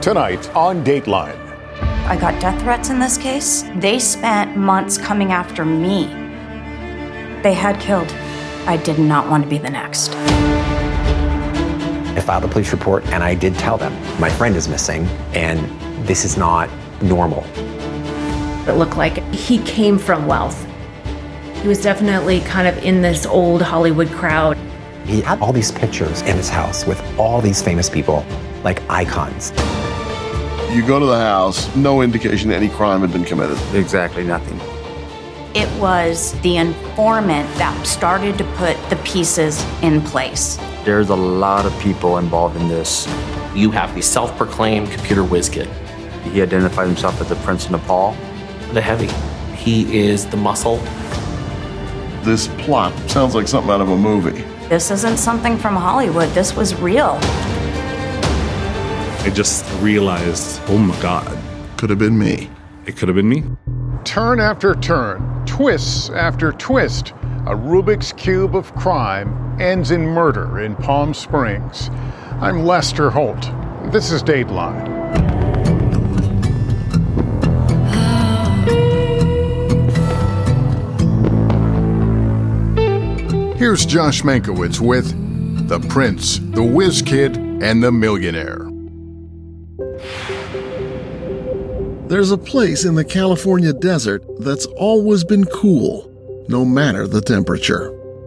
Tonight on Dateline. I got death threats in this case. They spent months coming after me. They had killed. I did not want to be the next. I filed a police report and I did tell them, my friend is missing and this is not normal. It looked like he came from wealth. He was definitely kind of in this old Hollywood crowd. He had all these pictures in his house with all these famous people, like icons. You go to the house, no indication any crime had been committed. Exactly nothing. It was the informant that started to put the pieces in place. There's a lot of people involved in this. You have the self-proclaimed computer whiz kid. He identified himself as the Prince of Nepal. The heavy. He is the muscle. This plot sounds like something out of a movie. This isn't something from Hollywood. This was real. I just realized, oh my God. Could have been me. It could have been me. Turn after turn, twists after twist, a Rubik's Cube of crime ends in murder in Palm Springs. I'm Lester Holt. This is Dateline. Here's Josh Mankiewicz with The Prince, the Whiz Kid, and the Millionaire. There's a place in the California desert that's always been cool, no matter the temperature.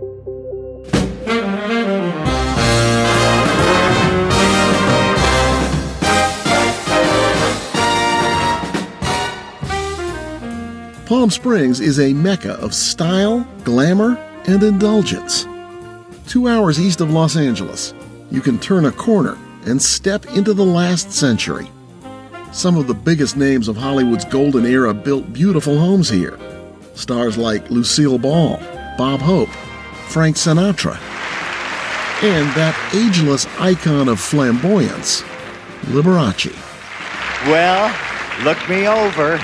Palm Springs is a mecca of style, glamour, and indulgence. 2 hours east of Los Angeles, you can turn a corner and step into the last century. Some of the biggest names of Hollywood's golden era built beautiful homes here. Stars like Lucille Ball, Bob Hope, Frank Sinatra, and that ageless icon of flamboyance, Liberace. Well, look me over.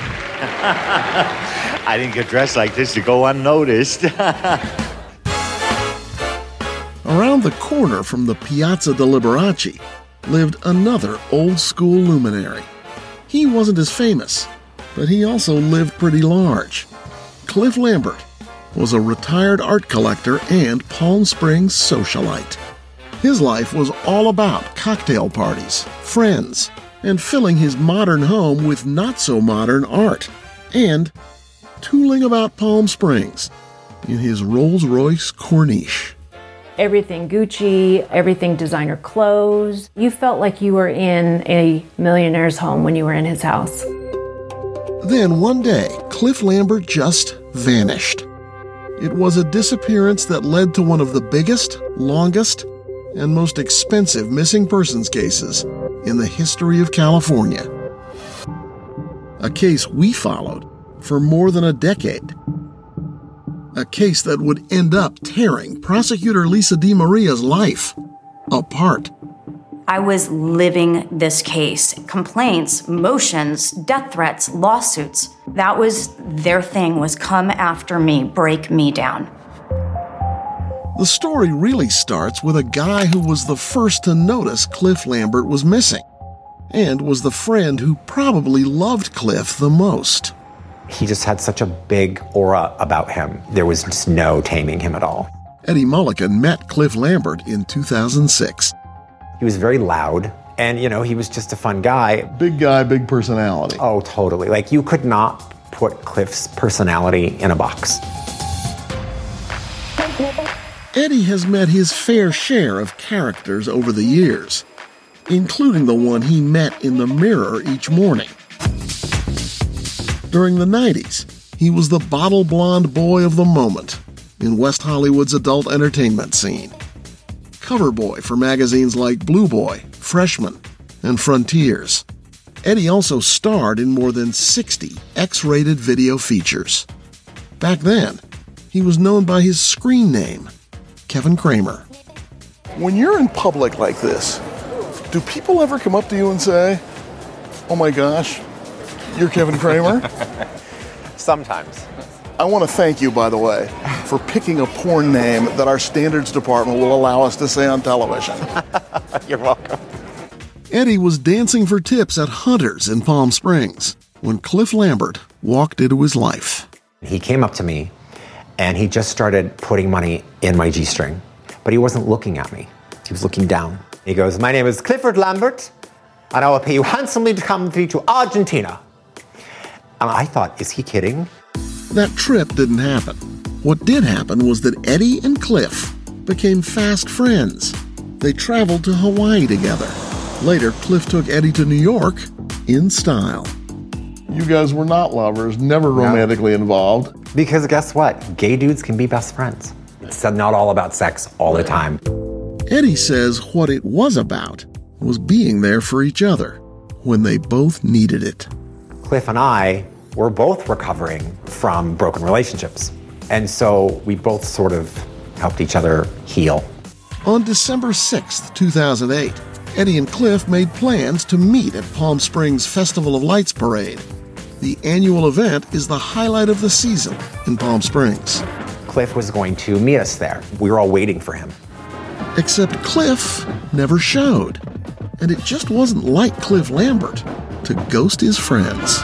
I didn't get dressed like this to go unnoticed. Around the corner from the Piazza de Liberace lived another old-school luminary. He wasn't as famous, but he also lived pretty large. Cliff Lambert was a retired art collector and Palm Springs socialite. His life was all about cocktail parties, friends, and filling his modern home with not-so-modern art, and tooling about Palm Springs in his Rolls-Royce Corniche. Everything Gucci, everything designer clothes. You felt like you were in a millionaire's home when you were in his house. Then one day, Cliff Lambert just vanished. It was a disappearance that led to one of the biggest, longest, and most expensive missing persons cases in the history of California. A case we followed for more than a decade. A case that would end up tearing prosecutor Lisa DeMaria's life apart. I was living this case. Complaints, motions, death threats, lawsuits. That was their thing, was come after me, break me down. The story really starts with a guy who was the first to notice Cliff Lambert was missing, and was the friend who probably loved Cliff the most. He just had such a big aura about him. There was just no taming him at all. Eddie Mulligan met Cliff Lambert in 2006. He was very loud, and, he was just a fun guy. Big guy, big personality. Oh, totally. Like, you could not put Cliff's personality in a box. Eddie has met his fair share of characters over the years, including the one he met in the mirror each morning. During the 90s, he was the bottle blonde boy of the moment in West Hollywood's adult entertainment scene. Cover boy for magazines like Blue Boy, Freshman, and Frontiers. Eddie also starred in more than 60 X-rated video features. Back then, he was known by his screen name, Kevin Kramer. When you're in public like this, do people ever come up to you and say, "Oh my gosh, you're Kevin Kramer"? Sometimes. I want to thank you, by the way, for picking a porn name that our standards department will allow us to say on television. You're welcome. Eddie was dancing for tips at Hunter's in Palm Springs when Cliff Lambert walked into his life. He came up to me and he just started putting money in my G-string, but he wasn't looking at me. He was looking down. He goes, "My name is Clifford Lambert, and I will pay you handsomely to come with me to Argentina." And I thought, is he kidding? That trip didn't happen. What did happen was that Eddie and Cliff became fast friends. They traveled to Hawaii together. Later, Cliff took Eddie to New York in style. You guys were not lovers, never romantically involved. Because guess what? Gay dudes can be best friends. It's not all about sex all the time. Eddie says what it was about was being there for each other when they both needed it. Cliff and I were both recovering from broken relationships. And so we both sort of helped each other heal. On December 6th, 2008, Eddie and Cliff made plans to meet at Palm Springs Festival of Lights Parade. The annual event is the highlight of the season in Palm Springs. Cliff was going to meet us there. We were all waiting for him. Except Cliff never showed. And it just wasn't like Cliff Lambert to ghost his friends.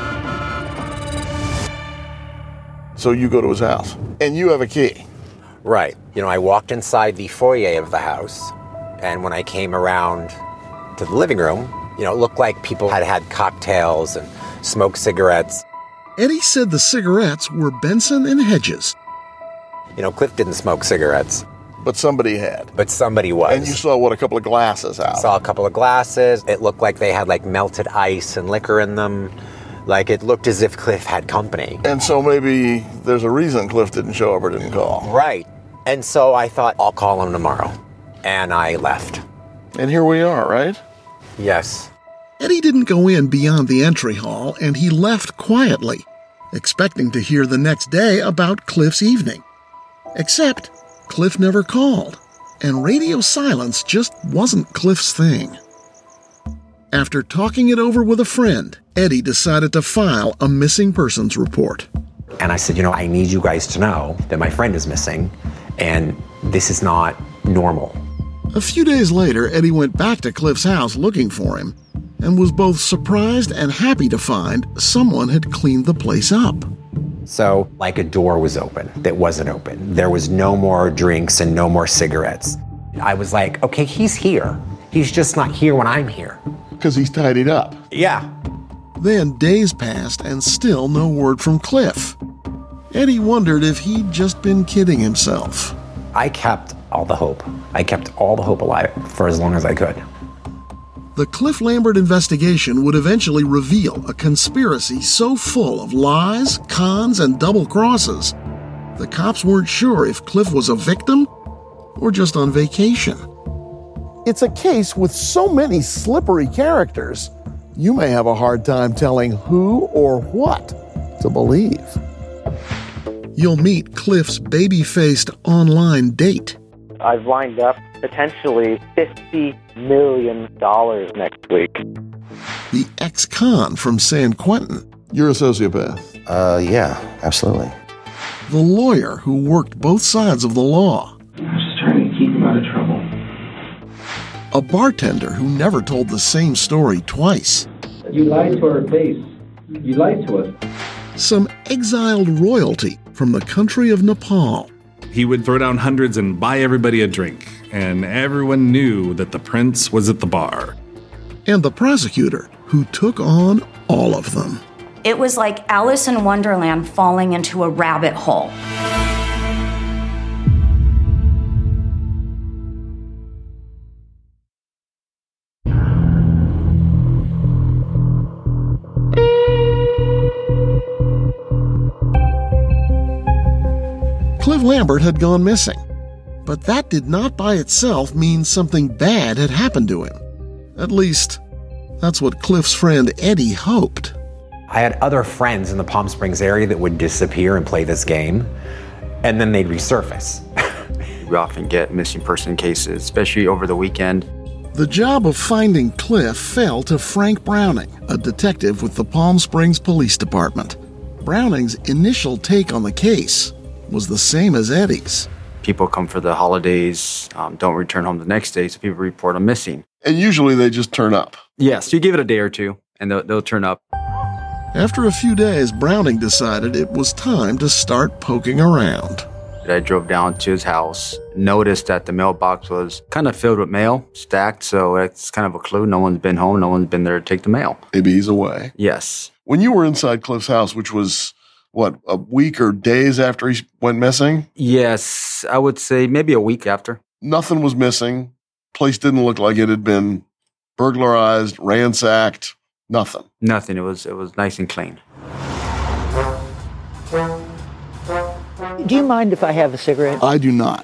So you go to his house, and you have a key. Right. I walked inside the foyer of the house, and when I came around to the living room, it looked like people had had cocktails and smoked cigarettes. Eddie said the cigarettes were Benson and Hedges. Cliff didn't smoke cigarettes. But somebody had. But somebody was. And you saw, a couple of glasses out? Saw a couple of glasses. It looked like they had, melted ice and liquor in them. It looked as if Cliff had company. And so maybe there's a reason Cliff didn't show up or didn't call. Right. And so I thought, I'll call him tomorrow. And I left. And here we are, right? Yes. Eddie didn't go in beyond the entry hall, and he left quietly, expecting to hear the next day about Cliff's evening. Except Cliff never called, and radio silence just wasn't Cliff's thing. After talking it over with a friend, Eddie decided to file a missing persons report. And I said, I need you guys to know that my friend is missing, and this is not normal. A few days later, Eddie went back to Cliff's house looking for him, and was both surprised and happy to find someone had cleaned the place up. So, a door was open that wasn't open. There was no more drinks and no more cigarettes. I was like, okay, he's here. He's just not here when I'm here. Because he's tidied up. Yeah. Then days passed and still no word from Cliff. Eddie wondered if he'd just been kidding himself. I kept all the hope. I kept all the hope alive for as long as I could. The Cliff Lambert investigation would eventually reveal a conspiracy so full of lies, cons, and double crosses, the cops weren't sure if Cliff was a victim or just on vacation. It's a case with so many slippery characters, you may have a hard time telling who or what to believe. You'll meet Cliff's baby-faced online date. I've lined up potentially $50 million next week. The ex-con from San Quentin. You're a sociopath. Yeah, absolutely. The lawyer who worked both sides of the law. I was just trying to keep him out of trouble. A bartender who never told the same story twice. You lied to our face. You lied to us. Some exiled royalty from the country of Nepal. He would throw down hundreds and buy everybody a drink, and everyone knew that the prince was at the bar. And the prosecutor who took on all of them. It was like Alice in Wonderland falling into a rabbit hole. Cliff Lambert had gone missing, but that did not by itself mean something bad had happened to him. At least, that's what Cliff's friend Eddie hoped. I had other friends in the Palm Springs area that would disappear and play this game, and then they'd resurface. We often get missing person cases, especially over the weekend. The job of finding Cliff fell to Frank Browning, a detective with the Palm Springs Police Department. Browning's initial take on the case was the same as Eddie's. People come for the holidays, don't return home the next day, so people report them missing. And usually they just turn up. Yes, you give it a day or two, and they'll turn up. After a few days, Browning decided it was time to start poking around. I drove down to his house, noticed that the mailbox was kind of filled with mail, stacked, so it's kind of a clue. No one's been home. No one's been there to take the mail. Maybe he's away. Yes. When you were inside Cliff's house, which was, what, a week or days after he went missing? Yes, I would say maybe a week after. Nothing was missing. Place didn't look like it had been burglarized, ransacked, nothing. Nothing. It was nice and clean. Do you mind if I have a cigarette? I do not.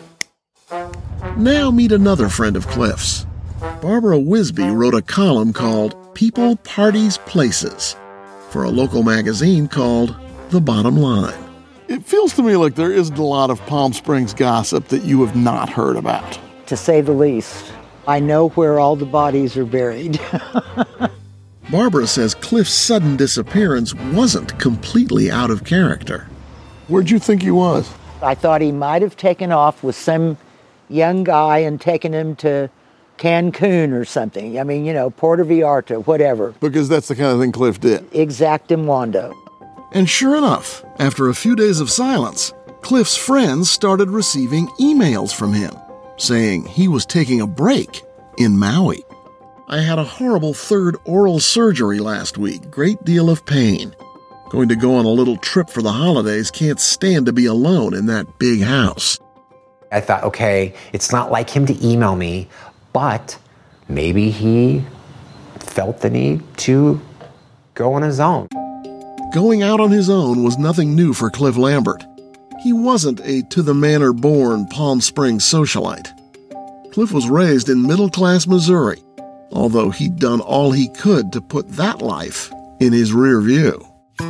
Now meet another friend of Cliff's. Barbara Wisby wrote a column called People, Parties, Places for a local magazine called The Bottom Line. It feels to me like there isn't a lot of Palm Springs gossip that you have not heard about. To say the least. I know where all the bodies are buried. Barbara says Cliff's sudden disappearance wasn't completely out of character. Where'd you think he was? I thought he might have taken off with some young guy and taken him to Cancun or something. I mean, Puerto Vallarta, whatever. Because that's the kind of thing Cliff did. Exactum wando. And sure enough, after a few days of silence, Cliff's friends started receiving emails from him saying he was taking a break in Maui. I had a horrible third oral surgery last week, great deal of pain. Going to go on a little trip for the holidays, can't stand to be alone in that big house. I thought, okay, it's not like him to email me, but maybe he felt the need to go on his own. Going out on his own was nothing new for Cliff Lambert. He wasn't a to-the-manor-born Palm Springs socialite. Cliff was raised in middle-class Missouri, although he'd done all he could to put that life in his rear view.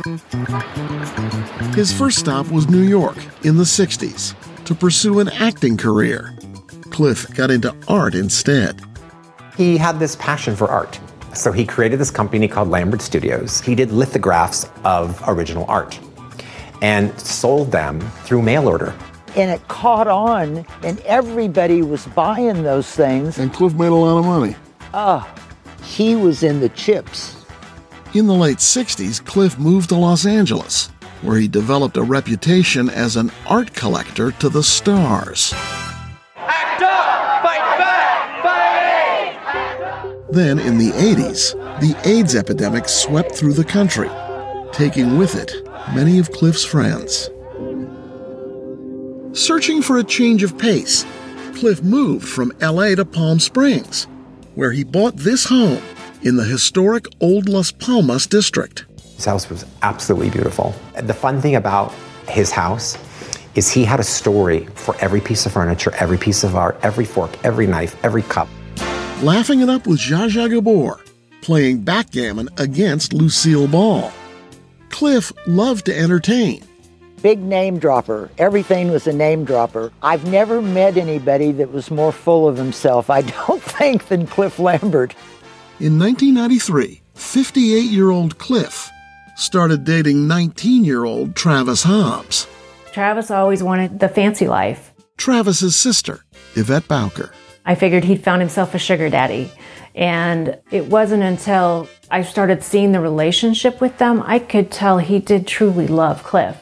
His first stop was New York in the 60s to pursue an acting career. Cliff got into art instead. He had this passion for art, so he created this company called Lambert Studios. He did lithographs of original art and sold them through mail order. And it caught on, and everybody was buying those things. And Cliff made a lot of money. He was in the chips. In the late 60s, Cliff moved to Los Angeles, where he developed a reputation as an art collector to the stars. Act up! Fight back! Fight! Then, in the 80s, the AIDS epidemic swept through the country, taking with it many of Cliff's friends. Searching for a change of pace, Cliff moved from LA to Palm Springs, where he bought this home in the historic Old Las Palmas district. His house was absolutely beautiful. The fun thing about his house is he had a story for every piece of furniture, every piece of art, every fork, every knife, every cup. Laughing it up with Zsa Zsa Gabor, playing backgammon against Lucille Ball. Cliff loved to entertain. Big name dropper. Everything was a name dropper. I've never met anybody that was more full of himself, I don't think, than Cliff Lambert. In 1993, 58-year-old Cliff started dating 19-year-old Travis Hobbs. Travis always wanted the fancy life. Travis's sister, Yvette Bowker. I figured he'd found himself a sugar daddy. And it wasn't until I started seeing the relationship with them, I could tell he did truly love Cliff.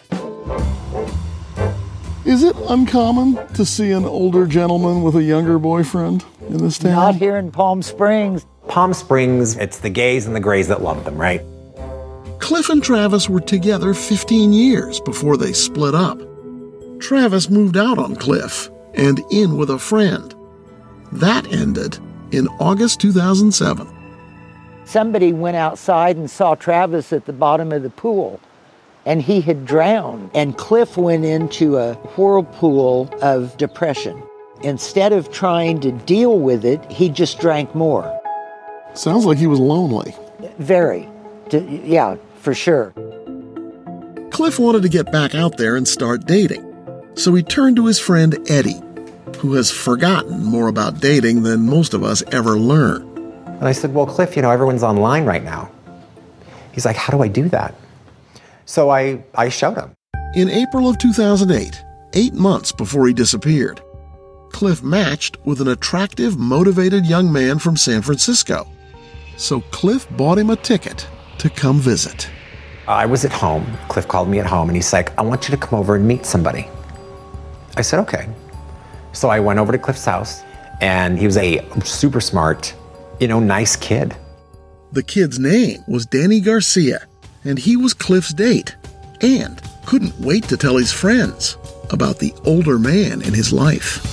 Is it uncommon to see an older gentleman with a younger boyfriend in this town? Not here in Palm Springs. Palm Springs, it's the gays and the grays that love them, right? Cliff and Travis were together 15 years before they split up. Travis moved out on Cliff and in with a friend. That ended in August 2007. Somebody went outside and saw Travis at the bottom of the pool, and he had drowned. And Cliff went into a whirlpool of depression. Instead of trying to deal with it, he just drank more. Sounds like he was lonely. Very. Yeah, for sure. Cliff wanted to get back out there and start dating, so he turned to his friend Eddie, who has forgotten more about dating than most of us ever learn. And I said, well, Cliff, everyone's online right now. He's like, how do I do that? So I showed him. In April of 2008, 8 months before he disappeared, Cliff matched with an attractive, motivated young man from San Francisco. So Cliff bought him a ticket to come visit. I was at home. Cliff called me at home and he's like, I want you to come over and meet somebody. I said, okay. So I went over to Cliff's house and he was a super smart, nice kid. The kid's name was Danny Garcia, and he was Cliff's date, and couldn't wait to tell his friends about the older man in his life.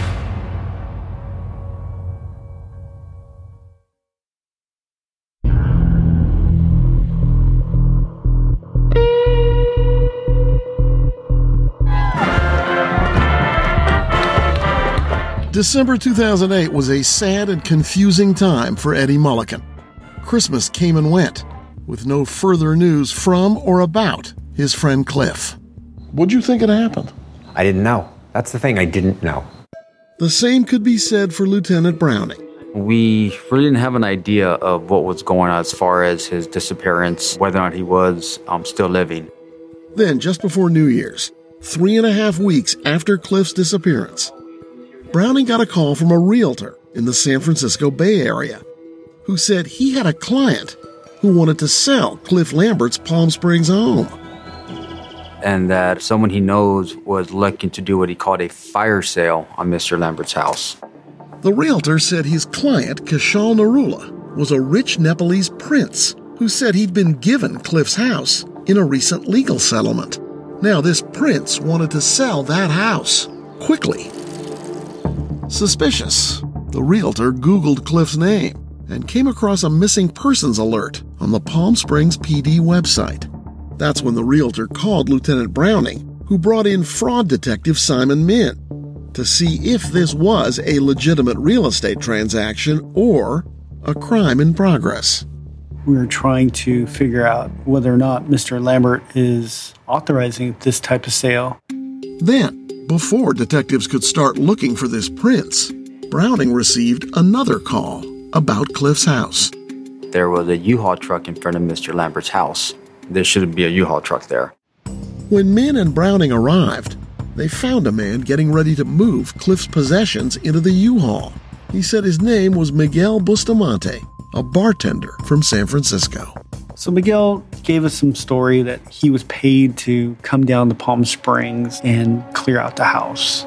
December 2008 was a sad and confusing time for Eddie Mulliken. Christmas came and went, with no further news from or about his friend Cliff. What'd you think had happened? I didn't know. That's the thing, I didn't know. The same could be said for Lieutenant Browning. We really didn't have an idea of what was going on as far as his disappearance, whether or not he was still living. Then, just before New Year's, 3.5 weeks after Cliff's disappearance, Browning got a call from a realtor in the San Francisco Bay Area who said he had a client who wanted to sell Cliff Lambert's Palm Springs home. And that someone he knows was looking to do what he called a fire sale on Mr. Lambert's house. The realtor said his client, Kishal Narula, was a rich Nepalese prince who said he'd been given Cliff's house in a recent legal settlement. Now this prince wanted to sell that house quickly. Suspicious, the realtor Googled Cliff's name and came across a missing persons alert on the Palm Springs PD website. That's when the realtor called Lieutenant Browning, who brought in fraud detective Simon Min to see if this was a legitimate real estate transaction or a crime in progress. We were trying to figure out whether or not Mr. Lambert is authorizing this type of sale. Then, before detectives could start looking for this prince, Browning received another call about Cliff's house. There was a U-Haul truck in front of Mr. Lambert's house. There shouldn't be a U-Haul truck there. When Min and Browning arrived, they found a man getting ready to move Cliff's possessions into the U-Haul. He said his name was Miguel Bustamante, a bartender from San Francisco. So Miguel gave us some story that he was paid to come down to Palm Springs and clear out the house.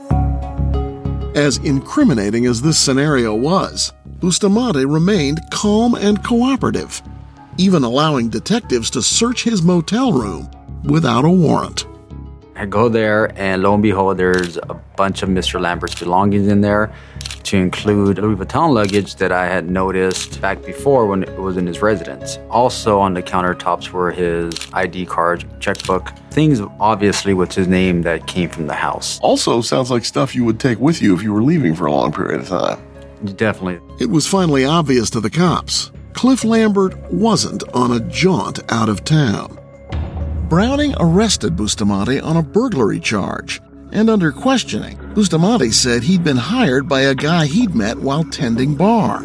As incriminating as this scenario was, Bustamante remained calm and cooperative, even allowing detectives to search his motel room without a warrant. I go there, and lo and behold, there's a bunch of Mr. Lambert's belongings in there, to include Louis Vuitton luggage that I had noticed back before when it was in his residence. Also on the countertops were his ID card, checkbook, things obviously with his name that came from the house. Also sounds like stuff you would take with you if you were leaving for a long period of time. Definitely. It was finally obvious to the cops. Cliff Lambert wasn't on a jaunt out of town. Browning arrested Bustamante on a burglary charge, and under questioning, Bustamante said he'd been hired by a guy he'd met while tending bar.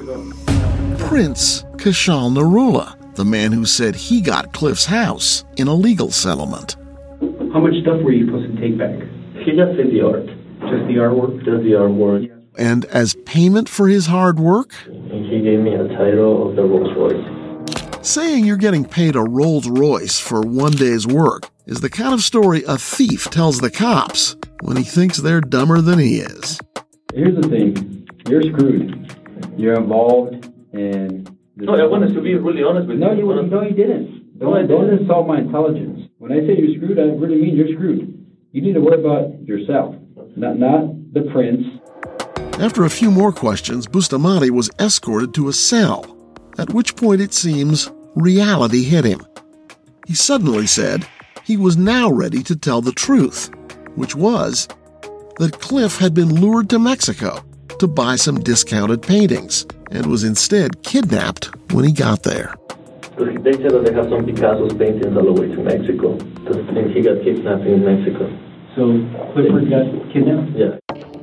Prince Kishal Narula, the man who said he got Cliff's house in a legal settlement. How much stuff were you supposed to take back? He just did the art. Just the artwork? Just the artwork. And as payment for his hard work, And he gave me a title of the Rolls Royce. saying you're getting paid a Rolls Royce for one day's work is the kind of story a thief tells the cops when he thinks they're dumber than he is. Here's the thing. You're screwed. You're involved in... No, I wanted to be really honest with you. No, you didn't. Don't insult my intelligence. When I say you're screwed, I really mean you're screwed. You need to worry about yourself, not the prince. After a few more questions, Bustamante was escorted to a cell, at which point it seems reality hit him. He suddenly said he was now ready to tell the truth, which was that Cliff had been lured to Mexico to buy some discounted paintings and was instead kidnapped when he got there. They said that they have some Picasso's paintings all the way to Mexico. And he got kidnapped in Mexico. So Clifford got kidnapped? Yeah.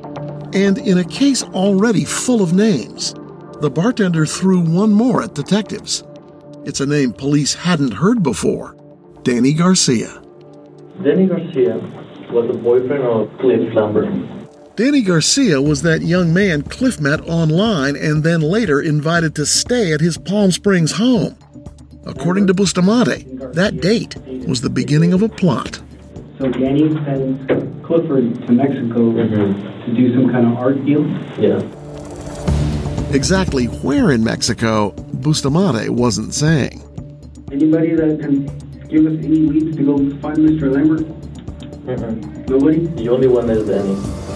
And in a case already full of names, the bartender threw one more at detectives. It's a name police hadn't heard before, Danny Garcia. Danny Garcia was the boyfriend of Cliff Lambert. Danny Garcia was that young man Cliff met online and then later invited to stay at his Palm Springs home. According to Bustamante, that date was the beginning of a plot. So Danny sends Clifford to Mexico to do some kind of art deal? Yeah. Exactly where in Mexico, Bustamante wasn't saying. Anybody that can give us any leads to go find Mr. Lambert? Nobody? The only one is Danny.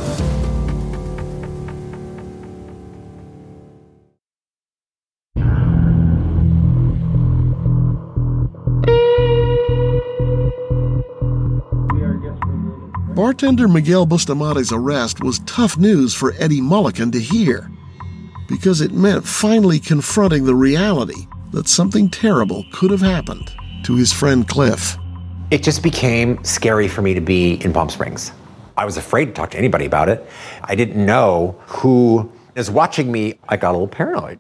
Bartender Miguel Bustamante's arrest was tough news for Eddie Mulliken to hear, because it meant finally confronting the reality that something terrible could have happened to his friend Cliff. It just became scary for me to be in Palm Springs. I was afraid to talk to anybody about it. I didn't know who is watching me. I got a little paranoid.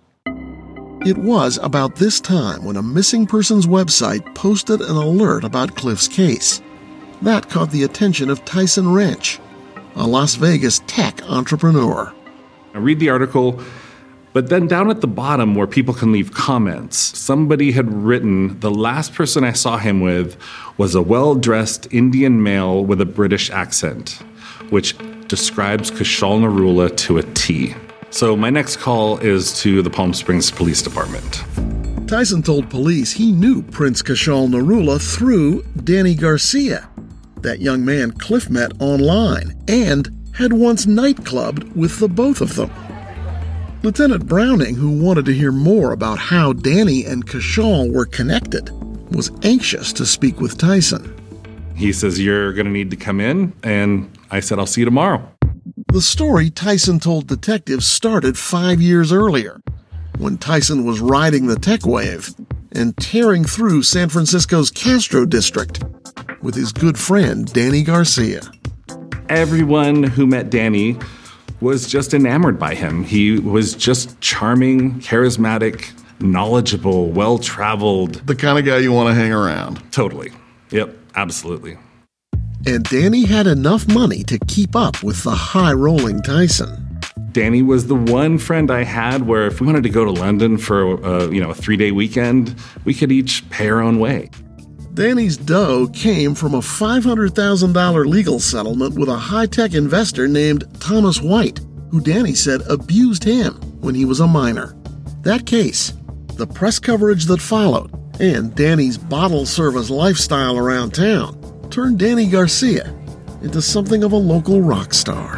It was about this time when a missing persons website posted an alert about Cliff's case. That caught the attention of Tyson Wrench, a Las Vegas tech entrepreneur. I read the article, but then down at the bottom where people can leave comments, somebody had written, the last person I saw him with was a well-dressed Indian male with a British accent, which describes Kushal Narula to a T. So my next call is to the Palm Springs Police Department. Tyson told police he knew Prince Kushal Narula through Danny Garcia, that young man Cliff met online, and had once nightclubbed with the both of them. Lieutenant Browning, who wanted to hear more about how Danny and Kushal were connected, was anxious to speak with Tyson. He says, "You're going to need to come in," and I said, "I'll see you tomorrow." The story Tyson told detectives started 5 years earlier, when Tyson was riding the tech wave and tearing through San Francisco's Castro district with his good friend Danny Garcia. Everyone who met Danny was just enamored by him. He was just charming, charismatic, knowledgeable, well-traveled. The kind of guy you want to hang around. Totally. Yep, absolutely. And Danny had enough money to keep up with the high-rolling Tyson. Danny was the one friend I had where if we wanted to go to London for a 3-day weekend, we could each pay our own way. Danny's dough came from a $500,000 legal settlement with a high-tech investor named Thomas White, who Danny said abused him when he was a minor. That case, the press coverage that followed, and Danny's bottle service lifestyle around town turned Danny Garcia into something of a local rock star.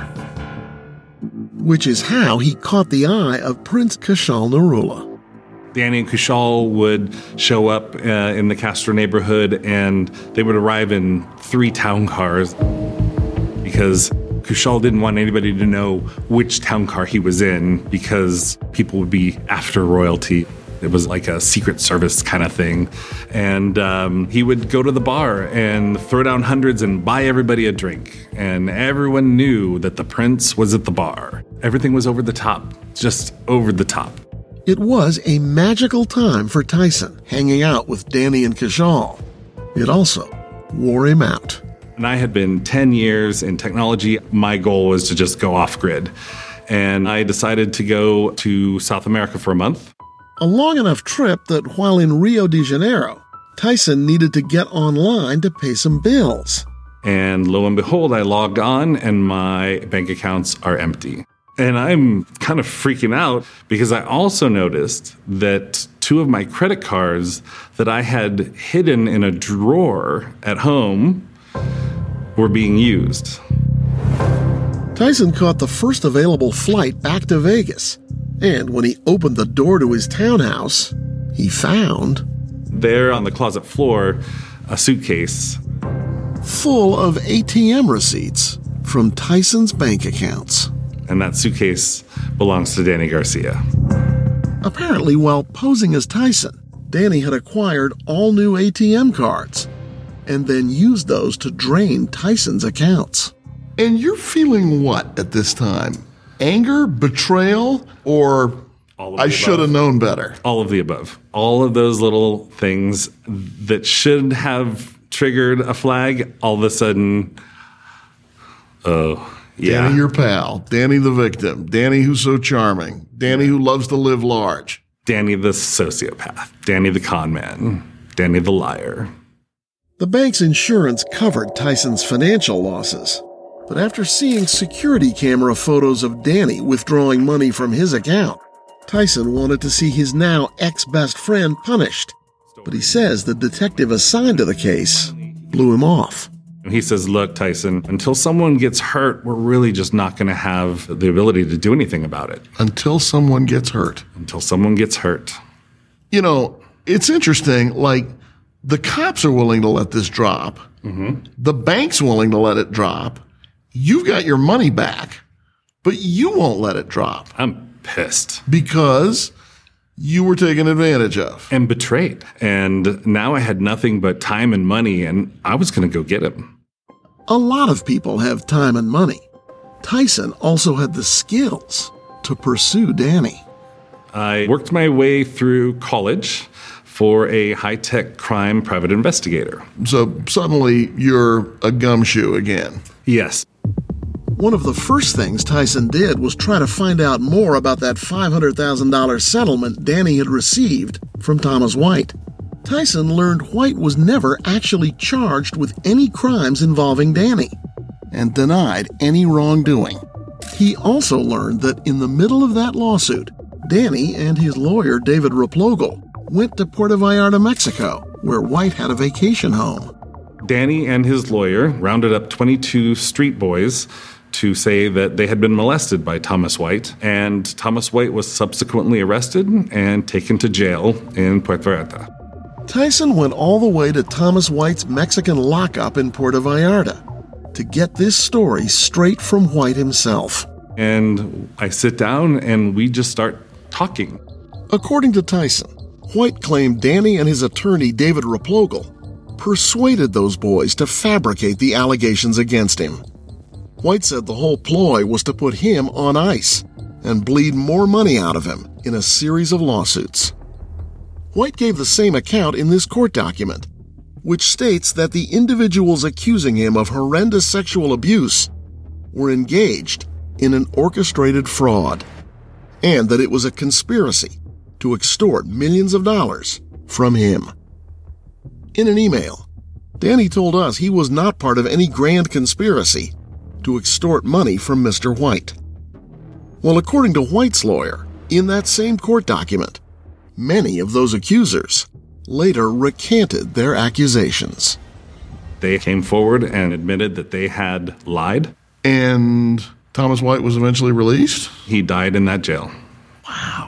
Which is how he caught the eye of Prince Kushal Narula. Danny and Kushal would show up in the Castro neighborhood, and they would arrive in 3 town cars because Kushal didn't want anybody to know which town car he was in because people would be after royalty. It was like a Secret Service kind of thing. And he would go to the bar and throw down hundreds and buy everybody a drink. And everyone knew that the prince was at the bar. Everything was over the top, just over the top. It was a magical time for Tyson, hanging out with Danny and Kushal. It also wore him out. And I had been 10 years in technology. My goal was to just go off-grid. And I decided to go to South America for a month. A long enough trip that while in Rio de Janeiro, Tyson needed to get online to pay some bills. And lo and behold, I logged on and my bank accounts are empty. And I'm kind of freaking out because I also noticed that 2 of my credit cards that I had hidden in a drawer at home were being used. Tyson caught the first available flight back to Vegas. And when he opened the door to his townhouse, he found... there on the closet floor, a suitcase full of ATM receipts from Tyson's bank accounts. And that suitcase belongs to Danny Garcia. Apparently, while posing as Tyson, Danny had acquired all new ATM cards and then used those to drain Tyson's accounts. And you're feeling what at this time? Anger, betrayal, or I should have known better? All of the above. All of those little things that should have triggered a flag, all of a sudden, Danny, your pal. Danny, the victim. Danny, who's so charming. Danny, who loves to live large. Danny, the sociopath. Danny, the con man. Danny, the liar. The bank's insurance covered Tyson's financial losses. But after seeing security camera photos of Danny withdrawing money from his account, Tyson wanted to see his now ex-best friend punished. But he says the detective assigned to the case blew him off. He says, look, Tyson, until someone gets hurt, we're really just not going to have the ability to do anything about it. Until someone gets hurt. Until someone gets hurt. You know, it's interesting, like, the cops are willing to let this drop. Mm-hmm. The bank's willing to let it drop. You've got your money back, but you won't let it drop. I'm pissed. Because you were taken advantage of. And betrayed. And now I had nothing but time and money, and I was going to go get him. A lot of people have time and money. Tyson also had the skills to pursue Danny. I worked my way through college for a high-tech crime private investigator. So suddenly you're a gumshoe again. Yes. One of the first things Tyson did was try to find out more about that $500,000 settlement Danny had received from Thomas White. Tyson learned White was never actually charged with any crimes involving Danny and denied any wrongdoing. He also learned that in the middle of that lawsuit, Danny and his lawyer David Replogle went to Puerto Vallarta, Mexico, where White had a vacation home. Danny and his lawyer rounded up 22 street boys to say that they had been molested by Thomas White, and Thomas White was subsequently arrested and taken to jail in Puerto Vallarta. Tyson went all the way to Thomas White's Mexican lockup in Puerto Vallarta to get this story straight from White himself. And I sit down and we just start talking. According to Tyson, White claimed Danny and his attorney David Replogle persuaded those boys to fabricate the allegations against him. White said the whole ploy was to put him on ice and bleed more money out of him in a series of lawsuits. White gave the same account in this court document, which states that the individuals accusing him of horrendous sexual abuse were engaged in an orchestrated fraud, and that it was a conspiracy to extort millions of dollars from him. In an email, Danny told us he was not part of any grand conspiracy to extort money from Mr. White. Well, according to White's lawyer, in that same court document, many of those accusers later recanted their accusations. They came forward and admitted that they had lied. And Thomas White was eventually released? He died in that jail. Wow.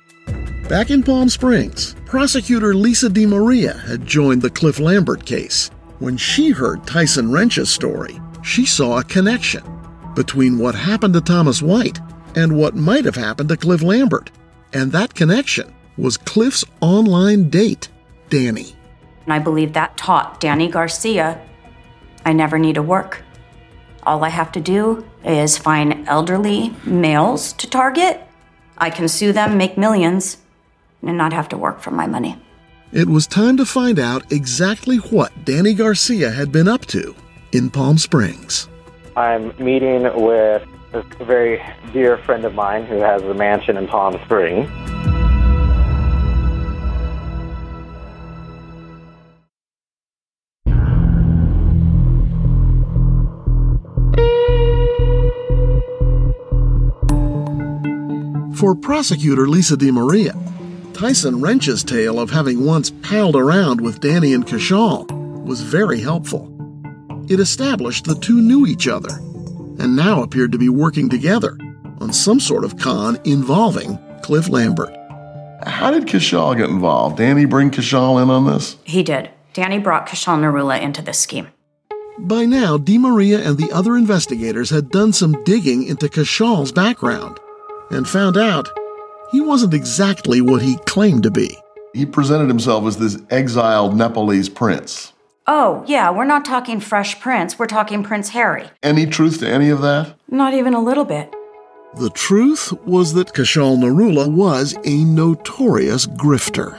Back in Palm Springs, prosecutor Lisa DeMaria had joined the Cliff Lambert case. When she heard Tyson Wrench's story, she saw a connection between what happened to Thomas White and what might have happened to Cliff Lambert. And that connection was Cliff's online date, Danny. And I believe that taught Danny Garcia, I never need to work. All I have to do is find elderly males to target. I can sue them, make millions, and not have to work for my money. It was time to find out exactly what Danny Garcia had been up to in Palm Springs. I'm meeting with a very dear friend of mine who has a mansion in Palm Springs. For prosecutor Lisa DeMaria, Tyson Wrench's tale of having once palled around with Danny and Kishal was very helpful. It established the two knew each other and now appeared to be working together on some sort of con involving Cliff Lambert. How did Kishal get involved? Danny bring Kishal in on this? He did. Danny brought Kishal Narula into this scheme. By now, DeMaria and the other investigators had done some digging into Kishal's background and found out he wasn't exactly what he claimed to be. He presented himself as this exiled Nepalese prince. Oh, yeah, we're not talking Fresh Prince, we're talking Prince Harry. Any truth to any of that? Not even a little bit. The truth was that Kishal Narula was a notorious grifter.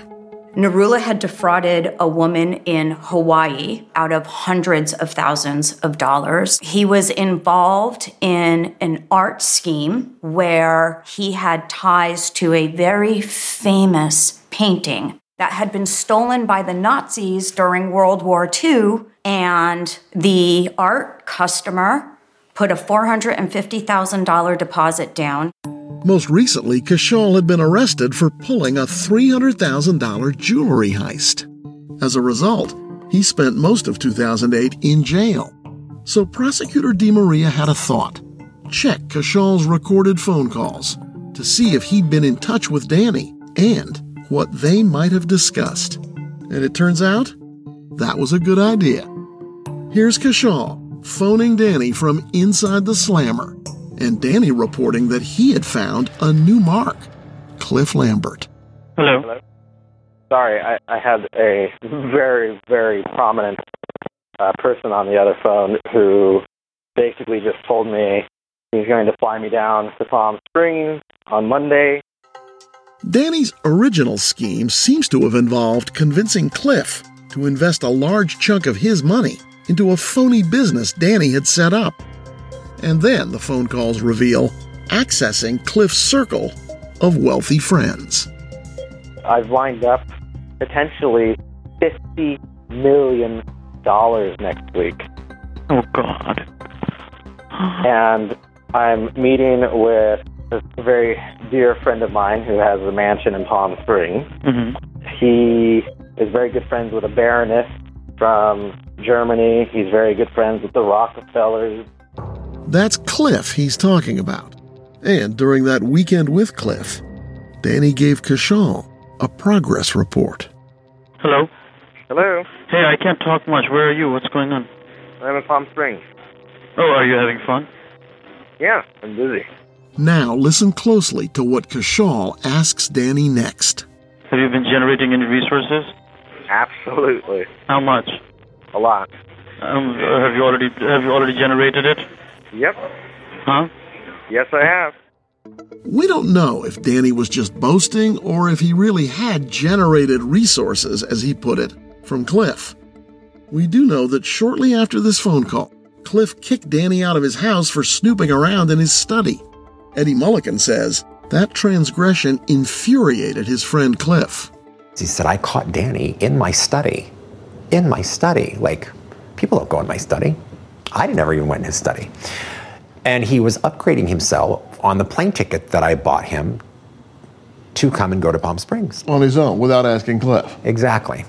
Narula had defrauded a woman in Hawaii out of hundreds of thousands of dollars. He was involved in an art scheme where he had ties to a very famous painting that had been stolen by the Nazis during World War II, and the art customer put a $450,000 deposit down. Most recently, Kishal had been arrested for pulling a $300,000 jewelry heist. As a result, he spent most of 2008 in jail. So Prosecutor DeMaria had a thought. Check Kishal's recorded phone calls to see if he'd been in touch with Danny and what they might have discussed. And it turns out, that was a good idea. Here's Kishal phoning Danny from inside the slammer, and Danny reporting that he had found a new mark, Cliff Lambert. Hello. Sorry, I had a very, very prominent person on the other phone who basically just told me he's going to fly me down to Palm Springs on Monday. Danny's original scheme seems to have involved convincing Cliff to invest a large chunk of his money into a phony business Danny had set up. And then the phone calls reveal accessing Cliff's circle of wealthy friends. I've lined up potentially $50 million next week. Oh, God. And I'm meeting with a very dear friend of mine who has a mansion in Palm Springs. Mm-hmm. He is very good friends with a baroness from Germany. He's very good friends with the Rockefellers. That's Cliff he's talking about. And during that weekend with Cliff, Danny gave Kishal a progress report. Hello? Hello? Hey, I can't talk much. Where are you? What's going on? I'm in Palm Springs. Oh, are you having fun? Yeah, I'm busy. Now listen closely to what Kishal asks Danny next. Have you been generating any resources? Absolutely. How much? A lot. Have you already generated it? Yep. Huh? Yes, I have. We don't know if Danny was just boasting or if he really had generated resources, as he put it, from Cliff. We do know that shortly after this phone call, Cliff kicked Danny out of his house for snooping around in his study. Eddie Mulligan says that transgression infuriated his friend Cliff. He said, I caught Danny in my study. In my study. Like, people don't go in my study. I never even went in his study. And he was upgrading himself on the plane ticket that I bought him to come and go to Palm Springs. On his own, without asking Cliff. Exactly.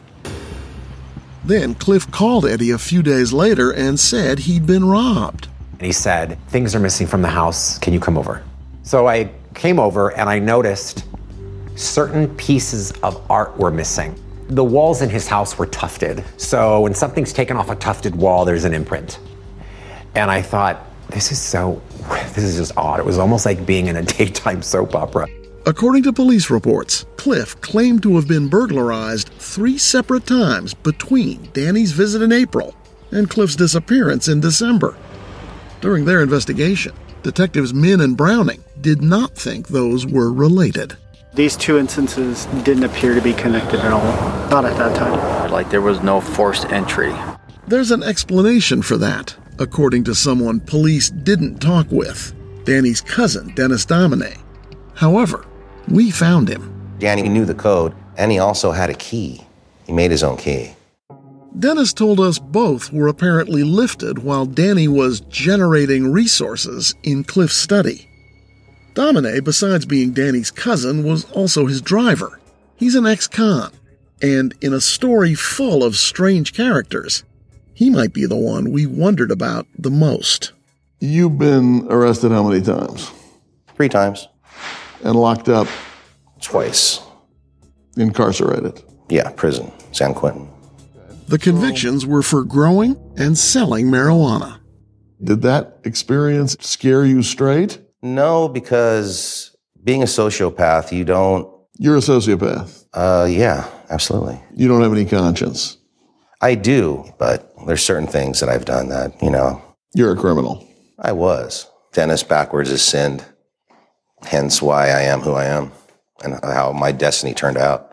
Then Cliff called Eddie a few days later and said he'd been robbed. And he said, things are missing from the house. Can you come over? So I came over and I noticed certain pieces of art were missing. The walls in his house were tufted. So when something's taken off a tufted wall, there's an imprint. And I thought, this is just odd. It was almost like being in a daytime soap opera. According to police reports, Cliff claimed to have been burglarized 3 separate times between Danny's visit in April and Cliff's disappearance in December. During their investigation, detectives Min and Browning did not think those were related. These two instances didn't appear to be connected at all. Not at that time. Like there was no forced entry. There's an explanation for that, according to someone police didn't talk with, Danny's cousin, Dennis Domine. However, we found him. Danny knew the code, and he also had a key. He made his own key. Dennis told us both were apparently lifted while Danny was generating resources in Cliff's study. Domine, besides being Danny's cousin, was also his driver. He's an ex-con, and in a story full of strange characters, he might be the one we wondered about the most. You've been arrested how many times? 3 times. And locked up? Twice. Incarcerated? Yeah, prison, San Quentin. The convictions were for growing and selling marijuana. Did that experience scare you straight? No, because being a sociopath, you don't... You're a sociopath? Yeah, absolutely. You don't have any conscience? I do, but there's certain things that I've done that, You're a criminal. I was. Dennis backwards has sinned. Hence why I am who I am and how my destiny turned out.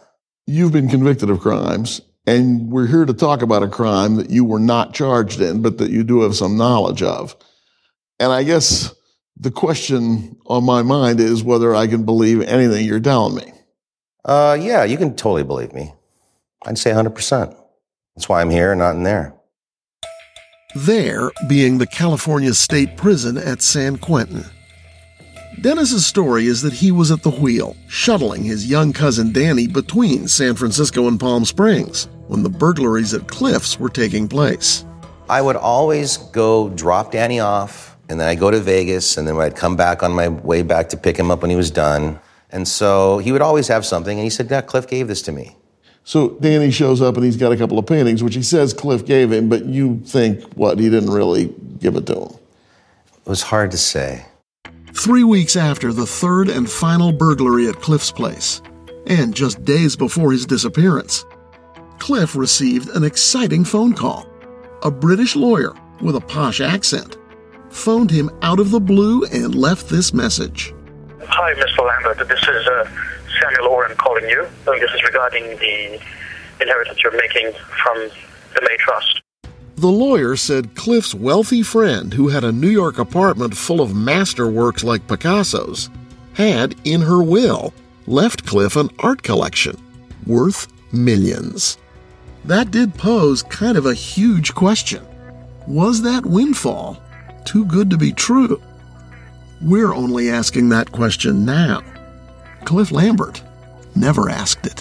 you've been convicted of crimes, and we're here to talk about a crime that you were not charged in, but that you do have some knowledge of. And I guess the question on my mind is whether I can believe anything you're telling me. Yeah, you can totally believe me. I'd say 100%. That's why I'm here and not in there. There being the California State Prison at San Quentin. Dennis's story is that he was at the wheel, shuttling his young cousin Danny between San Francisco and Palm Springs when the burglaries at Cliff's were taking place. I would always go drop Danny off, and then I'd go to Vegas, and then I'd come back on my way back to pick him up when he was done. And so he would always have something, and he said, yeah, Cliff gave this to me. So Danny shows up and he's got a couple of paintings, which he says Cliff gave him, but you think, what, he didn't really give it to him? It was hard to say. 3 weeks after the third and final burglary at Cliff's place, and just days before his disappearance, Cliff received an exciting phone call. A British lawyer with a posh accent phoned him out of the blue and left this message. Hi, Mr. Lambert. This is Samuel Oren calling you. This is regarding the inheritance you're making from the May Trust. The lawyer said Cliff's wealthy friend, who had a New York apartment full of masterworks like Picasso's, had, in her will, left Cliff an art collection worth millions. That did pose kind of a huge question. Was that windfall too good to be true? We're only asking that question now. Cliff Lambert never asked it.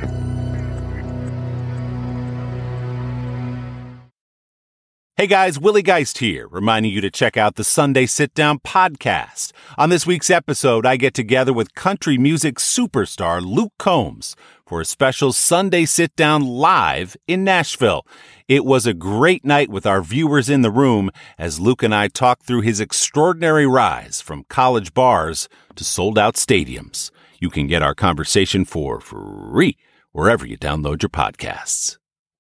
Hey guys, Willie Geist here, reminding you to check out the Sunday Sit Down podcast. On this week's episode, I get together with country music superstar Luke Combs for a special Sunday Sit Down live in Nashville. It was a great night with our viewers in the room as Luke and I talked through his extraordinary rise from college bars to sold-out stadiums. You can get our conversation for free wherever you download your podcasts.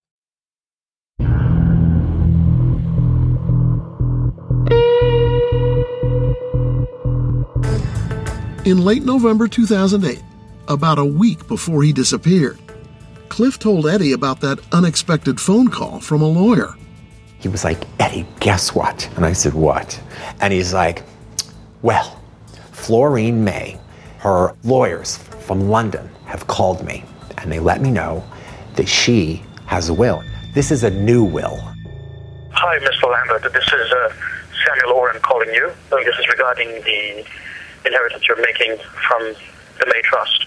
In late November 2008, about a week before he disappeared, Cliff told Eddie about that unexpected phone call from a lawyer. He was like, Eddie, guess what? And I said, what? And he's like, well, Florine May, her lawyers from London have called me, and they let me know that she has a will. This is a new will. Hi, Mr. Lambert. This is Samuel Oren calling you. This is regarding the inheritance you're making from the May Trust.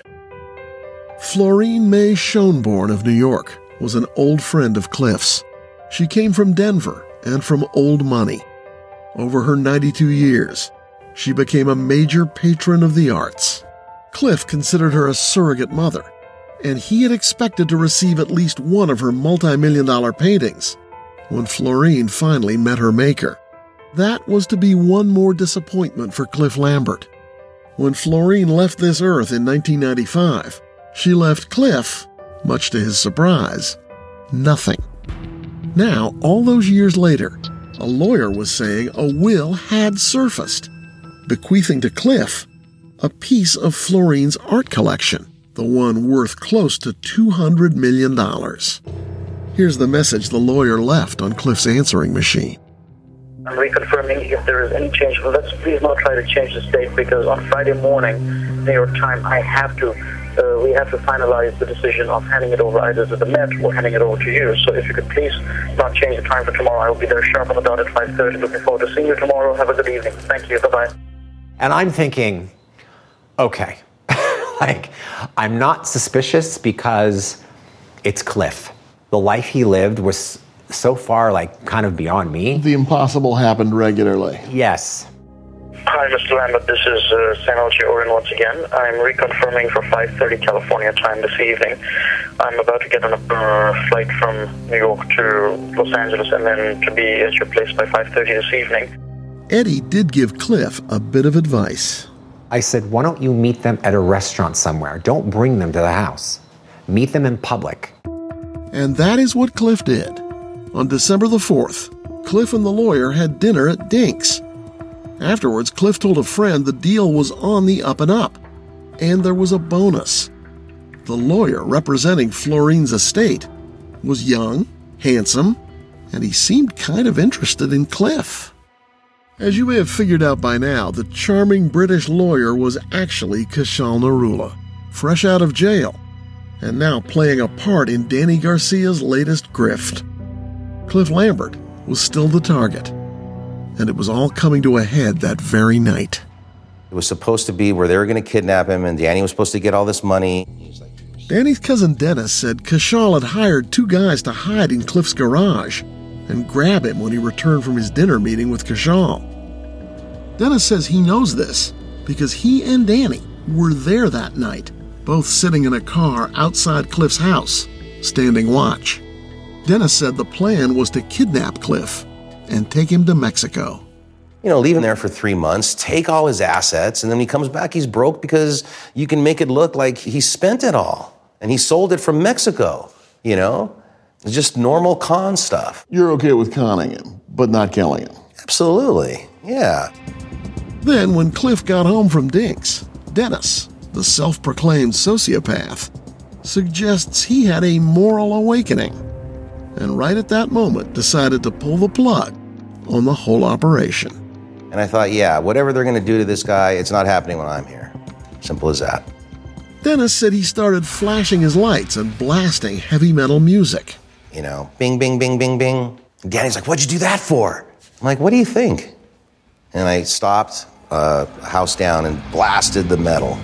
Florine May Schoenborn of New York was an old friend of Cliff's. She came from Denver and from old money. Over her 92 years, she became a major patron of the arts. Cliff considered her a surrogate mother, and he had expected to receive at least one of her multi-million-dollar paintings when Florine finally met her maker. That was to be one more disappointment for Cliff Lambert. When Florine left this earth in 1995, she left Cliff, much to his surprise, nothing. Now, all those years later, a lawyer was saying a will had surfaced, bequeathing to Cliff a piece of Florine's art collection, the one worth close to $200 million. Here's the message the lawyer left on Cliff's answering machine. I'm reconfirming if there is any change. Let's please not try to change the date because on Friday morning, New York time, we have to finalize the decision of handing it over either to the Met or handing it over to you. So if you could please not change the time for tomorrow, I will be there sharp on the dot at 5:30. Looking forward to seeing you tomorrow. Have a good evening. Thank you. Bye-bye. And I'm thinking, okay, I'm not suspicious because it's Cliff. The life he lived was so far, kind of beyond me. The impossible happened regularly. Yes. Hi, Mr. Lambert. This is Samuel J. Oren once again. I'm reconfirming for 5:30 California time this evening. I'm about to get on a flight from New York to Los Angeles and then to be at your place by 5:30 this evening. Eddie did give Cliff a bit of advice. I said, why don't you meet them at a restaurant somewhere? Don't bring them to the house. Meet them in public. And that is what Cliff did. On December the 4th, Cliff and the lawyer had dinner at Dink's. Afterwards, Cliff told a friend the deal was on the up and up, and there was a bonus. the lawyer representing Florine's estate, was young, handsome, and he seemed kind of interested in Cliff. As you may have figured out by now, the charming British lawyer was actually Kushal Narula, fresh out of jail, and now playing a part in Danny Garcia's latest grift. Cliff Lambert was still the target, and it was all coming to a head that very night. It was supposed to be where they were going to kidnap him, and Danny was supposed to get all this money. Danny's cousin Dennis said Kushal had hired 2 guys to hide in Cliff's garage and grab him when he returned from his dinner meeting with Kushal. Dennis says he knows this because he and Danny were there that night, both sitting in a car outside Cliff's house, standing watch. Dennis said the plan was to kidnap Cliff and take him to Mexico. You know, leave him there for 3 months, take all his assets, and then when he comes back, he's broke because you can make it look like he spent it all and he sold it from Mexico, you know? It's just normal con stuff. You're okay with conning him, but not killing him? Absolutely, yeah. Then, when Cliff got home from Dinks, Dennis, the self-proclaimed sociopath, suggests he had a moral awakening, and right at that moment decided to pull the plug on the whole operation. And I thought, yeah, whatever they're going to do to this guy, it's not happening when I'm here. Simple as that. Dennis said he started flashing his lights and blasting heavy metal music. You know, bing, bing, bing, bing, bing. And Danny's like, what'd you do that for? I'm like, what do you think? And I stopped a house down and blasted the metal.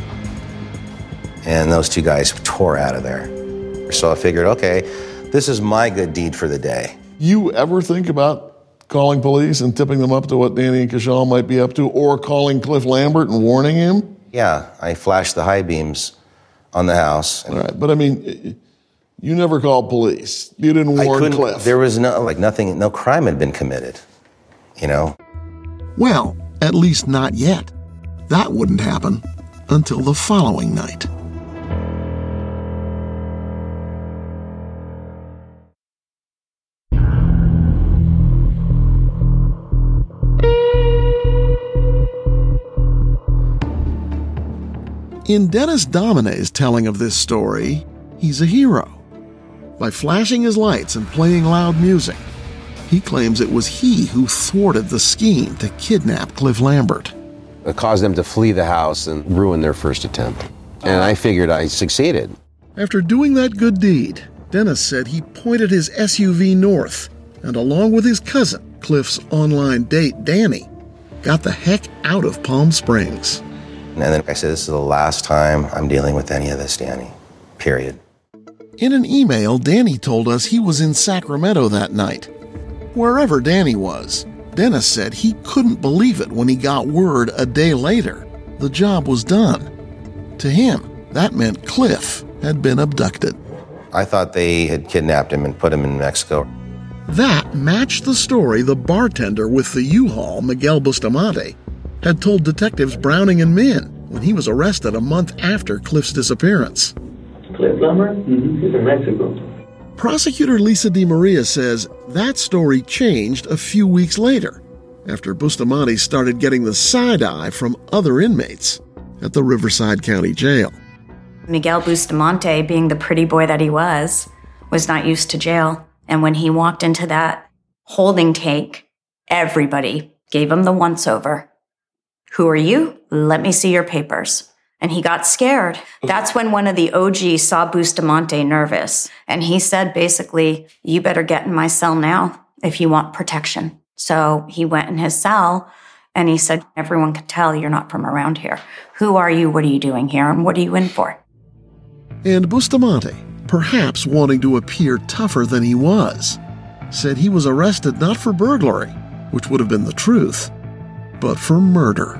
And those 2 guys tore out of there. So I figured, okay, this is my good deed for the day. You ever think about calling police and tipping them up to what Danny and Kushal might be up to, or calling Cliff Lambert and warning him? Yeah, I flashed the high beams on the house. All right, but I mean, you never called police. You didn't warn Cliff. There was nothing, no crime had been committed, you know? Well, at least not yet. That wouldn't happen until the following night. In Dennis Domine's telling of this story, he's a hero. By flashing his lights and playing loud music, he claims it was he who thwarted the scheme to kidnap Cliff Lambert. It caused them to flee the house and ruin their first attempt. And I figured I succeeded. After doing that good deed, Dennis said he pointed his SUV north and, along with his cousin, Cliff's online date, Danny, got the heck out of Palm Springs. And then I said, this is the last time I'm dealing with any of this, Danny. Period. In an email, Danny told us he was in Sacramento that night. Wherever Danny was, Dennis said he couldn't believe it when he got word a day later the job was done. To him, that meant Cliff had been abducted. I thought they had kidnapped him and put him in Mexico. That matched the story the bartender with the U-Haul, Miguel Bustamante, had told detectives Browning and Min when he was arrested a month after Cliff's disappearance. Cliff Lambert? Mm-hmm. He's in Mexico. Prosecutor Lisa DeMaria says that story changed a few weeks later, after Bustamante started getting the side-eye from other inmates at the Riverside County Jail. Miguel Bustamante, being the pretty boy that he was not used to jail. And when he walked into that holding tank, everybody gave him the once-over. Who are you? Let me see your papers. And he got scared. That's when one of the OGs saw Bustamante nervous. And he said, basically, you better get in my cell now if you want protection. So he went in his cell and he said, everyone can tell you're not from around here. Who are you? What are you doing here? And what are you in for? And Bustamante, perhaps wanting to appear tougher than he was, said he was arrested not for burglary, which would have been the truth, but for murder.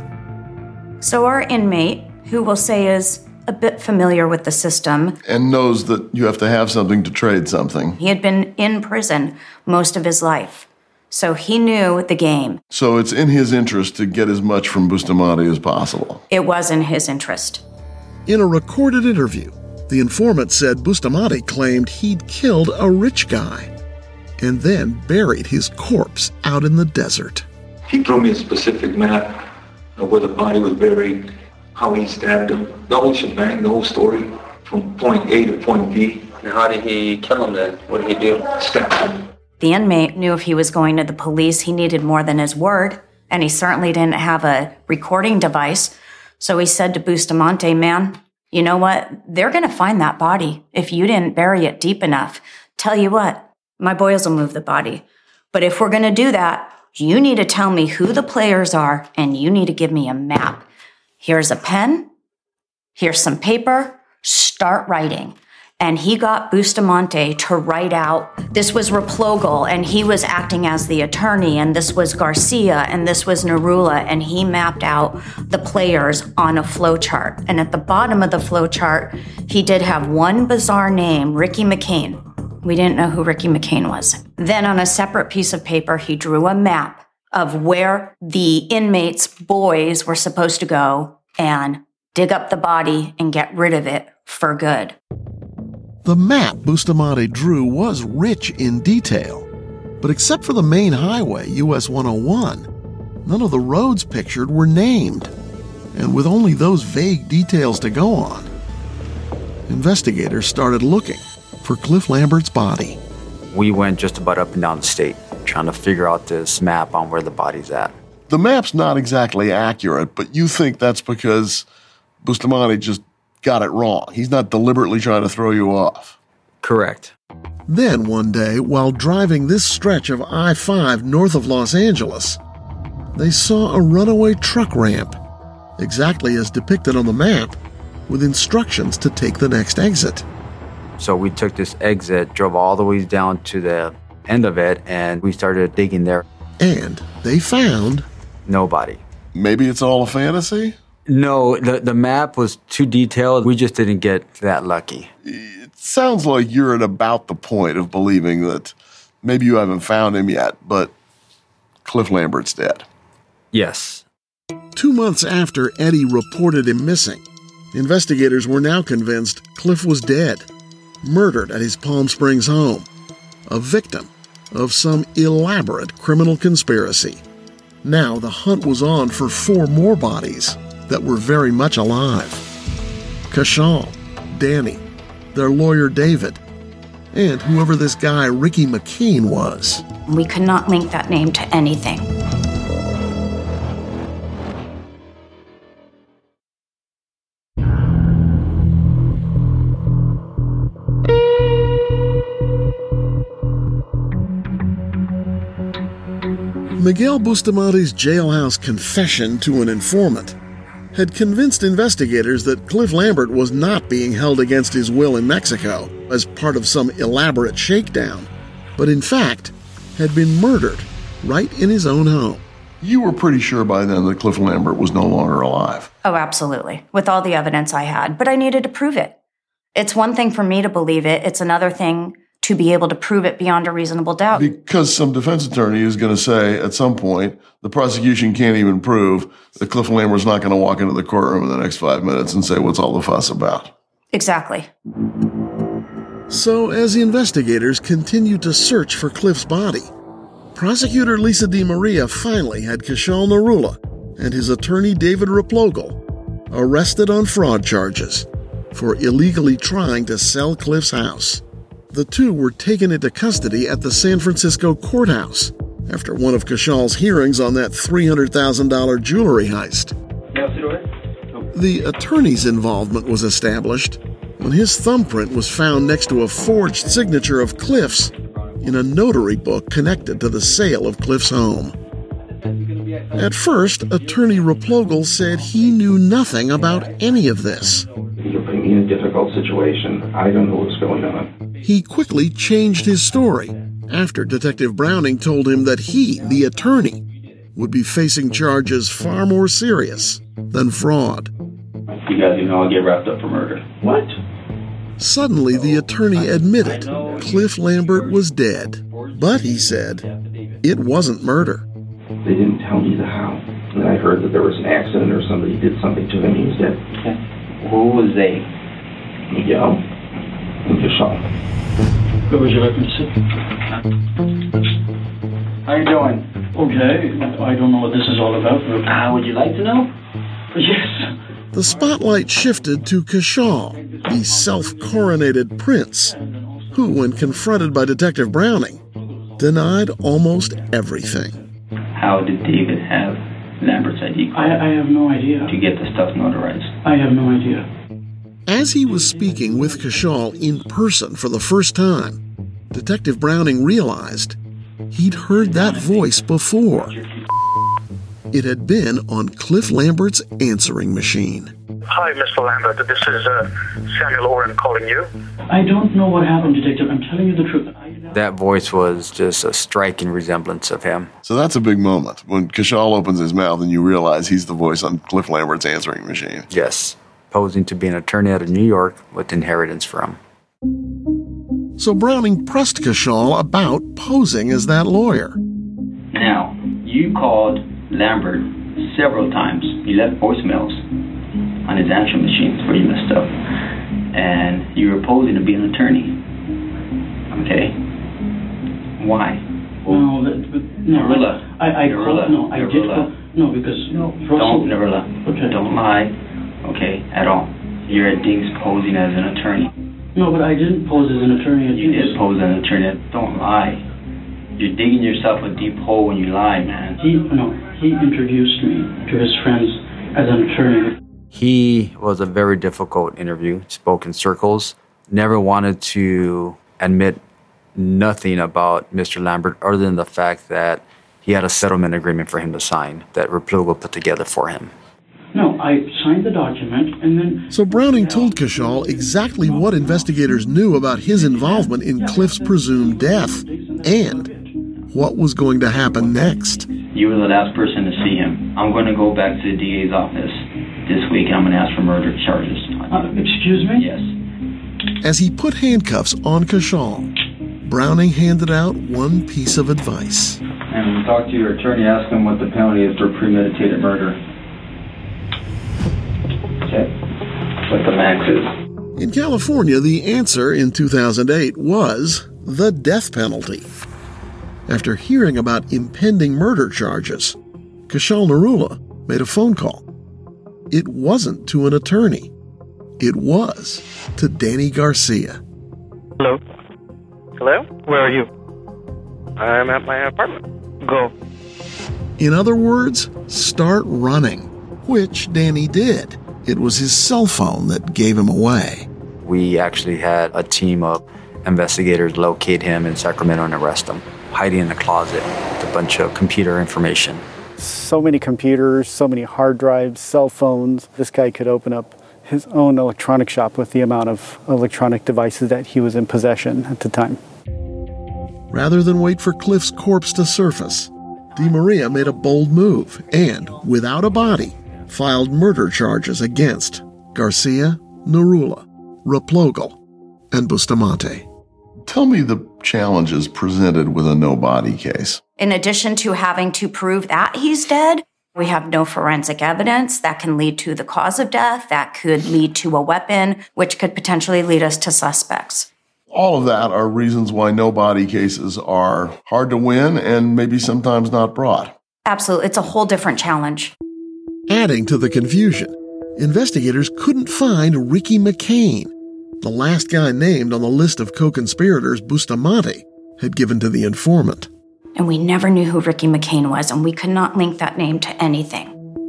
So our inmate, who we'll say is a bit familiar with the system, and knows that you have to have something to trade something. He had been in prison most of his life, so he knew the game. So it's in his interest to get as much from Bustamante as possible. It was in his interest. In a recorded interview, the informant said Bustamante claimed he'd killed a rich guy and then buried his corpse out in the desert. He drew me a specific map of where the body was buried, how he stabbed him, the whole shebang, the whole story. from point A to point B. And how did he kill him then? What did he do? Stabbed him. The inmate knew if he was going to the police, he needed more than his word, and he certainly didn't have a recording device. So he said to Bustamante, man, you know what? They're going to find that body if you didn't bury it deep enough. Tell you what, my boys will move the body. But if we're going to do that, you need to tell me who the players are, and you need to give me a map. Here's a pen. Here's some paper. Start writing. And he got Bustamante to write out, this was Replogle, and he was acting as the attorney, and this was Garcia, and this was Narula, and he mapped out the players on a flowchart. And at the bottom of the flowchart, he did have one bizarre name, Ricky McCain. We didn't know who Ricky McCain was. Then on a separate piece of paper, he drew a map of where the inmates' boys were supposed to go and dig up the body and get rid of it for good. The map Bustamante drew was rich in detail, but except for the main highway, US 101, none of the roads pictured were named. And with only those vague details to go on, investigators started looking for Cliff Lambert's body. We went just about up and down the state, trying to figure out this map on where the body's at. The map's not exactly accurate, but you think that's because Bustamante just got it wrong. He's not deliberately trying to throw you off. Correct. Then one day, while driving this stretch of I-5 north of Los Angeles, they saw a runaway truck ramp, exactly as depicted on the map, with instructions to take the next exit. So we took this exit, drove all the way down to the end of it, and we started digging there. And they found nobody. Maybe it's all a fantasy? No, the map was too detailed. We just didn't get that lucky. It sounds like you're at about the point of believing that maybe you haven't found him yet, but Cliff Lambert's dead. Yes. 2 months after Eddie reported him missing, investigators were now convinced Cliff was dead, murdered at his Palm Springs home, a victim of some elaborate criminal conspiracy. Now the hunt was on for 4 more bodies that were very much alive. Cashal, Danny, their lawyer David, and whoever this guy Ricky McCain was. We could not link that name to anything. Miguel Bustamante's jailhouse confession to an informant had convinced investigators that Cliff Lambert was not being held against his will in Mexico as part of some elaborate shakedown, but in fact had been murdered right in his own home. You were pretty sure by then that Cliff Lambert was no longer alive. Oh, absolutely. With all the evidence I had, but I needed to prove it. It's one thing for me to believe it. It's another thing to be able to prove it beyond a reasonable doubt. Because some defense attorney is going to say at some point, the prosecution can't even prove that Cliff Lambert's not going to walk into the courtroom in the next 5 minutes and say, what's all the fuss about? Exactly. So as investigators continued to search for Cliff's body, prosecutor Lisa DeMaria finally had Cashal Narula and his attorney David Replogle arrested on fraud charges for illegally trying to sell Cliff's house. The two were taken into custody at the San Francisco courthouse after one of Cashal's hearings on that $300,000 jewelry heist. The attorney's involvement was established when his thumbprint was found next to a forged signature of Cliff's in a notary book connected to the sale of Cliff's home. At first, attorney Replogle said he knew nothing about any of this. You're putting me in a difficult situation. I don't know what's going on. He quickly changed his story after Detective Browning told him that he, the attorney, would be facing charges far more serious than fraud. You guys I'll get wrapped up for murder. What? Suddenly, the attorney admitted Cliff Lambert was dead. But, he said, it wasn't murder. They didn't tell me the how. And I heard that there was an accident or somebody did something to him. He was dead. Okay. Who was they? Miguel and Cashal. Where would you like me to sit? How you doing? Okay. I don't know what this is all about. Would you like to know? Yes. The spotlight shifted to Kushal, the self-coronated prince, who, when confronted by Detective Browning, denied almost everything. How did David have Lambert's ID card? I have no idea. To get the stuff notarized? I have no idea. As he was speaking with Kushal in person for the first time, Detective Browning realized he'd heard that voice before. It had been on Cliff Lambert's answering machine. Hi, Mr. Lambert. This is Samuel Oren calling you. I don't know what happened, Detective. I'm telling you the truth. That voice was just a striking resemblance of him. So that's a big moment when Kushal opens his mouth and you realize he's the voice on Cliff Lambert's answering machine. Yes, posing to be an attorney out of New York with inheritance from. So Browning pressed Kushal about posing as that lawyer. Now, you called Lambert several times. You left voicemails on his answering machines where you messed up. And you were posing to be an attorney. Okay? Why? No, Narula. I called, no, I did call, no, because Russell... Don't, Narula. Okay. Don't lie, okay, at all. You're at Dings posing as an attorney. No, but I didn't pose as an attorney. You did pose as an attorney. Don't lie. You're digging yourself a deep hole when you lie, man. He introduced me to his friends as an attorney. He was a very difficult interview, spoke in circles, never wanted to admit nothing about Mr. Lambert other than the fact that he had a settlement agreement for him to sign that Replugo put together for him. No, I signed the document and then... So Browning told Kushal exactly what investigators knew about his involvement in Cliff's presumed death and what was going to happen next. You were the last person to see him. I'm going to go back to the DA's office this week and I'm going to ask for murder charges. Excuse me? Yes. As he put handcuffs on Kushal, Browning handed out one piece of advice. And when you talk to your attorney, ask him what the penalty is for premeditated murder. Okay. What the max is. In California, the answer in 2008 was the death penalty. After hearing about impending murder charges, Kushal Narula made a phone call. It wasn't to an attorney. It was to Danny Garcia. Hello? Hello? Where are you? I'm at my apartment. Go. In other words, start running, which Danny did. It was his cell phone that gave him away. We actually had a team of investigators locate him in Sacramento and arrest him, hiding in a closet with a bunch of computer information. So many computers, so many hard drives, cell phones. This guy could open up his own electronic shop with the amount of electronic devices that he was in possession at the time. Rather than wait for Cliff's corpse to surface, DeMaria made a bold move and, without a body, filed murder charges against Garcia, Narula, Replogle, and Bustamante. Tell me the challenges presented with a no-body case. In addition to having to prove that he's dead, we have no forensic evidence that can lead to the cause of death, that could lead to a weapon, which could potentially lead us to suspects. All of that are reasons why no-body cases are hard to win and maybe sometimes not brought. Absolutely. It's a whole different challenge. Adding to the confusion, investigators couldn't find Ricky McCain, the last guy named on the list of co-conspirators Bustamante had given to the informant. And we never knew who Ricky McCain was, and we could not link that name to anything.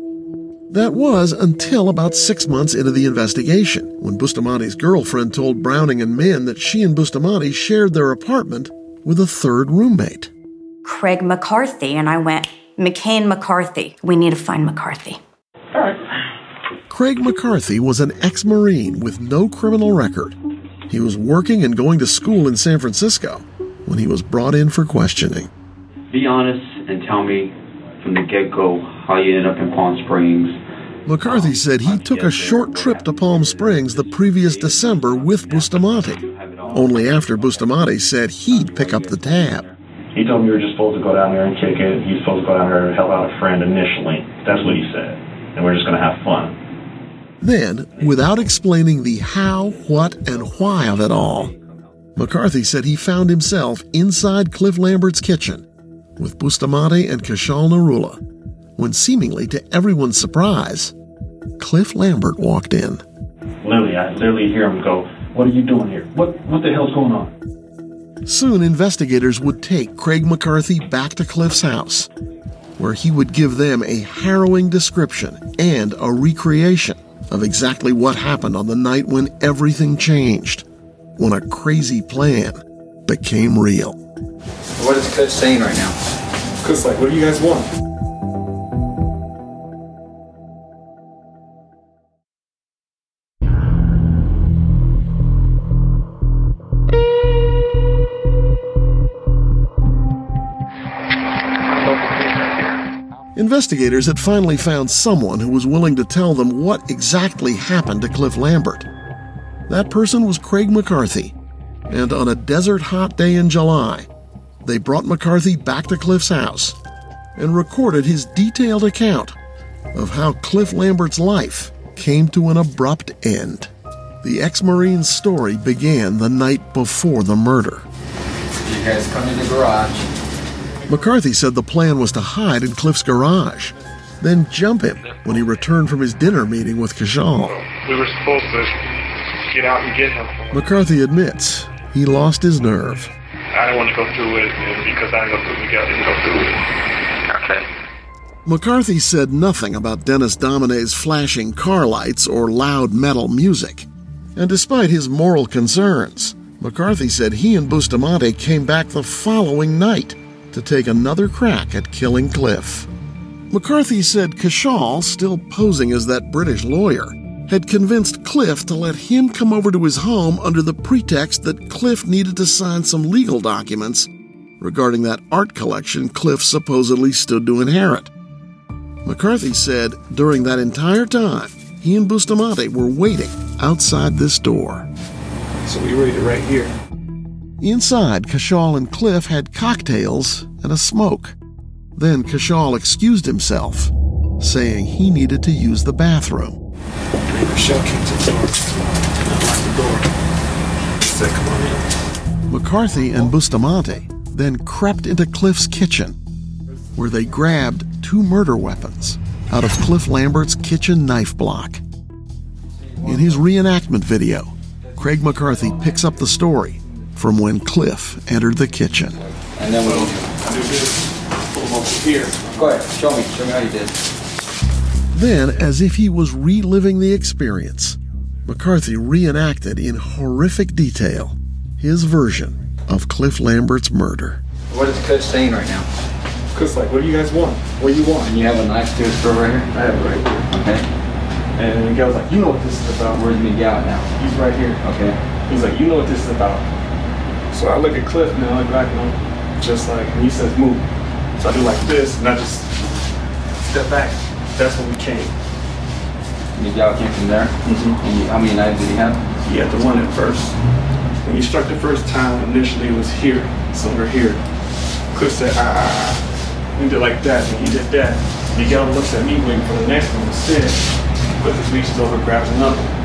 That was until about 6 months into the investigation, when Bustamante's girlfriend told Browning and Min that she and Bustamante shared their apartment with a third roommate. Craig McCarthy, and I went, McCain McCarthy. We need to find McCarthy. All right. Craig McCarthy was an ex-Marine with no criminal record. He was working and going to school in San Francisco when he was brought in for questioning. Be honest and tell me from the get-go how you ended up in Palm Springs. McCarthy said he took a short trip to Palm Springs the previous December with Bustamante, only after Bustamante said he'd pick up the tab. He told me you were just supposed to go down there and kick it. You're supposed to go down there and help out a friend initially. That's what he said. And we're just going to have fun. Then, without explaining the how, what, and why of it all, McCarthy said he found himself inside Cliff Lambert's kitchen with Bustamante and Kushal Narula, when seemingly to everyone's surprise, Cliff Lambert walked in. Literally, I literally hear him go, "What are you doing here? What the hell's going on?" Soon, investigators would take Craig McCarthy back to Cliff's house, where he would give them a harrowing description and a recreation of exactly what happened on the night when everything changed, when a crazy plan became real. What is Cliff saying right now? Cliff's like, "What do you guys want?" Investigators had finally found someone who was willing to tell them what exactly happened to Cliff Lambert. That person was Craig McCarthy, and on a desert hot day in July, they brought McCarthy back to Cliff's house and recorded his detailed account of how Cliff Lambert's life came to an abrupt end. The ex-Marine's story began the night before the murder. You guys come in the garage. McCarthy said the plan was to hide in Cliff's garage, then jump him when he returned from his dinner meeting with Kishal. We were supposed to get out and get him. McCarthy admits he lost his nerve. I didn't want to go through it, and because I didn't go through it. Okay. McCarthy said nothing about Dennis Dominey's flashing car lights or loud metal music. And despite his moral concerns, McCarthy said he and Bustamante came back the following night to take another crack at killing Cliff. McCarthy said Kishal, still posing as that British lawyer, had convinced Cliff to let him come over to his home under the pretext that Cliff needed to sign some legal documents regarding that art collection Cliff supposedly stood to inherit. McCarthy said during that entire time, he and Bustamante were waiting outside this door. So we waited right here. Inside, Kishal and Cliff had cocktails and a smoke. Then Kishal excused himself, saying he needed to use the bathroom. Kishal came to the door, and I locked the door. He said, "Come on in." McCarthy and Bustamante then crept into Cliff's kitchen, where they grabbed 2 murder weapons out of Cliff Lambert's kitchen knife block. In his reenactment video, Craig McCarthy picks up the story from when Cliff entered the kitchen. And then we'll do this. Pull them over here. Go ahead, show me how you did. Then, as if he was reliving the experience, McCarthy reenacted in horrific detail his version of Cliff Lambert's murder. What is Cliff saying right now? Cliff's like, "What do you guys want? What do you want?" And you have a knife to his throat right here? I have it right here. Okay. And the guy was like, "You know what this is about." Where's Miguel now? He's right here. Okay. He's like, "You know what this is about." So I look at Cliff and I look back at him, just like, and he says, "Move." So I do like this, and I just step back. That's when we came. Miguel came from there? Mm-hmm. And how many knives did he have? He had the one at first. When he struck the first time, initially it was here, so we're here. Cliff said, "Ah," and did like that, and he did that. Miguel looks at me waiting for the next one instead. Cliff reaches over, grabs another one.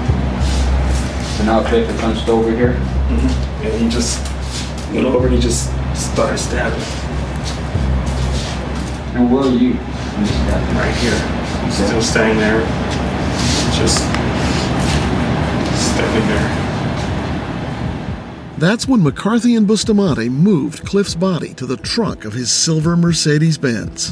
So now Cliff is hunched over here? Mm-hmm. And he just went over and he just started stabbing. And where are you? I'm just stabbing. Right here. He's still staying there. Just stepping there. That's when McCarthy and Bustamante moved Cliff's body to the trunk of his silver Mercedes-Benz.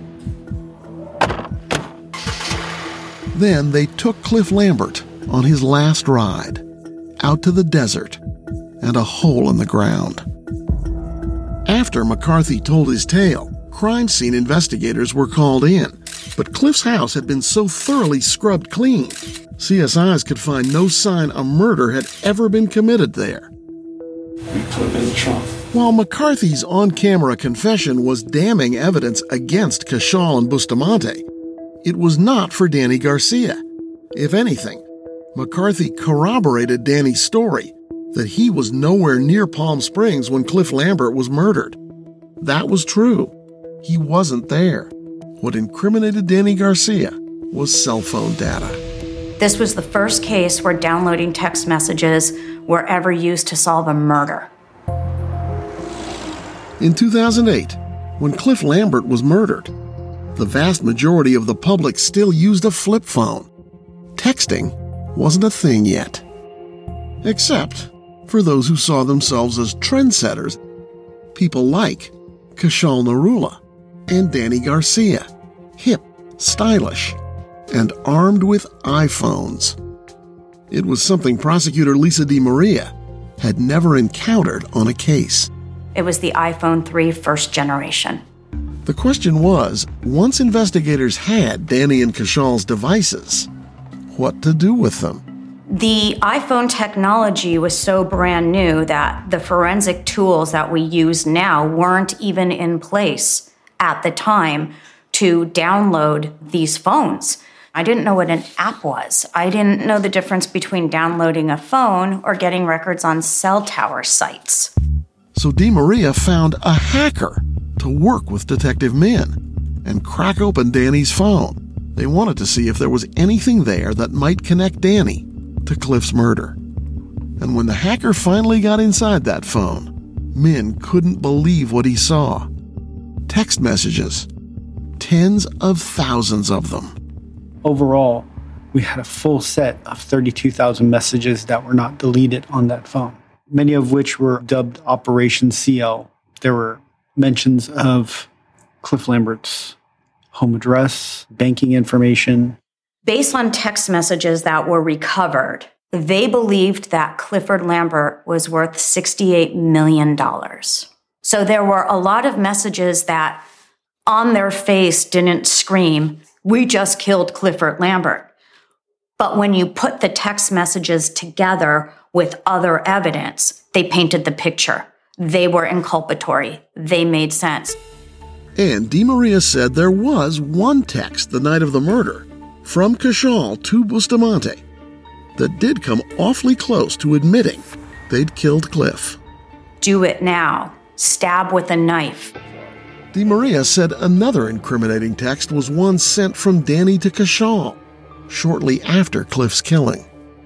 Then they took Cliff Lambert on his last ride, out to the desert and a hole in the ground. After McCarthy told his tale, crime scene investigators were called in, but Cliff's house had been so thoroughly scrubbed clean, CSIs could find no sign a murder had ever been committed there. We put him in the trunk. While McCarthy's on-camera confession was damning evidence against Kishal and Bustamante, it was not for Danny Garcia. If anything, McCarthy corroborated Danny's story that he was nowhere near Palm Springs when Cliff Lambert was murdered. That was true. He wasn't there. What incriminated Danny Garcia was cell phone data. This was the first case where downloading text messages were ever used to solve a murder. In 2008, when Cliff Lambert was murdered, the vast majority of the public still used a flip phone, texting wasn't a thing yet. Except for those who saw themselves as trendsetters, people like Kushal Narula and Danny Garcia, hip, stylish, and armed with iPhones. It was something prosecutor Lisa DeMaria had never encountered on a case. It was the iPhone 3 first generation. The question was, once investigators had Danny and Kushal's devices, what to do with them? The iPhone technology was so brand new that the forensic tools that we use now weren't even in place at the time to download these phones. I didn't know what an app was. I didn't know the difference between downloading a phone or getting records on cell tower sites. So DeMaria found a hacker to work with Detective Min and crack open Danny's phone. They wanted to see if there was anything there that might connect Danny to Cliff's murder. And when the hacker finally got inside that phone, Min couldn't believe what he saw. Text messages. Tens of thousands of them. Overall, we had a full set of 32,000 messages that were not deleted on that phone, many of which were dubbed Operation CL. There were mentions of Cliff Lambert's home address, banking information. Based on text messages that were recovered, they believed that Clifford Lambert was worth $68 million. So there were a lot of messages that on their face didn't scream, "We just killed Clifford Lambert." But when you put the text messages together with other evidence, they painted the picture. They were inculpatory. They made sense. And DeMaria said there was one text the night of the murder from Kushal to Bustamante that did come awfully close to admitting they'd killed Cliff. Do it now. Stab with a knife. DeMaria said another incriminating text was one sent from Danny to Kushal shortly after Cliff's killing.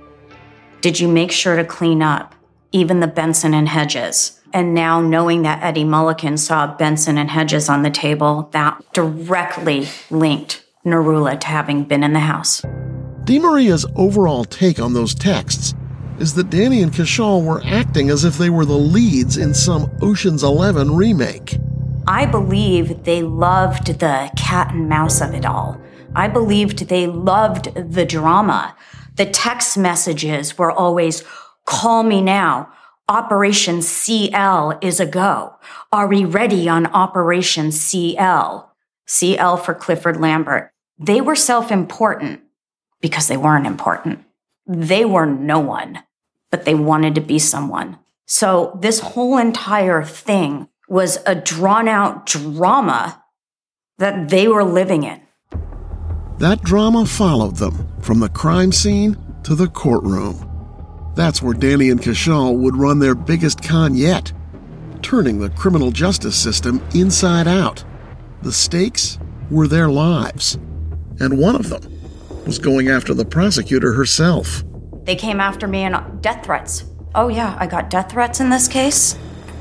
Did you make sure to clean up, even the Benson and Hedges? And now knowing that Eddie Mulliken saw Benson and Hedges on the table, that directly linked Narula to having been in the house. DeMaria's overall take on those texts is that Danny and Kushal were acting as if they were the leads in some Ocean's 11 remake. I believe they loved the cat and mouse of it all. I believed they loved the drama. The text messages were always, "Call me now. Operation CL is a go. Are we ready on Operation CL?" CL for Clifford Lambert. They were self-important because they weren't important. They were no one, but they wanted to be someone. So this whole entire thing was a drawn-out drama that they were living in. That drama followed them from the crime scene to the courtroom. That's where Danny and Kushal would run their biggest con yet, turning the criminal justice system inside out. The stakes were their lives, and one of them was going after the prosecutor herself. They came after me in death threats. Oh yeah, I got death threats in this case.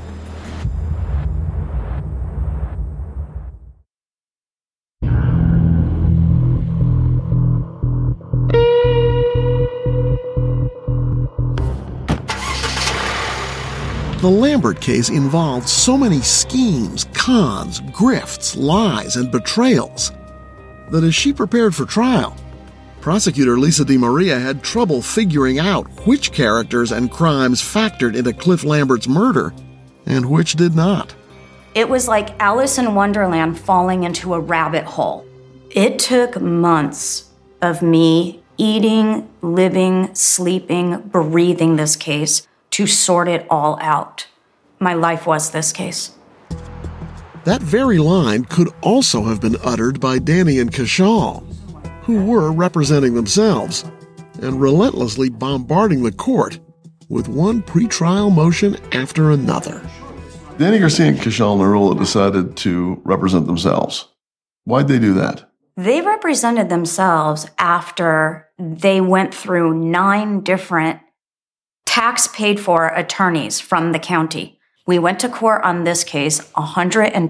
The Lambert case involved so many schemes, cons, grifts, lies, and betrayals that as she prepared for trial, prosecutor Lisa DeMaria had trouble figuring out which characters and crimes factored into Cliff Lambert's murder and which did not. It was like Alice in Wonderland falling into a rabbit hole. It took months of me eating, living, sleeping, breathing this case to sort it all out. My life was this case. That very line could also have been uttered by Danny and Kushal, who were representing themselves and relentlessly bombarding the court with one pretrial motion after another. Danny Garcia and Kushal Narula decided to represent themselves. Why'd they do that? They represented themselves after they went through 9 different tax-paid-for attorneys from the county. We went to court on this case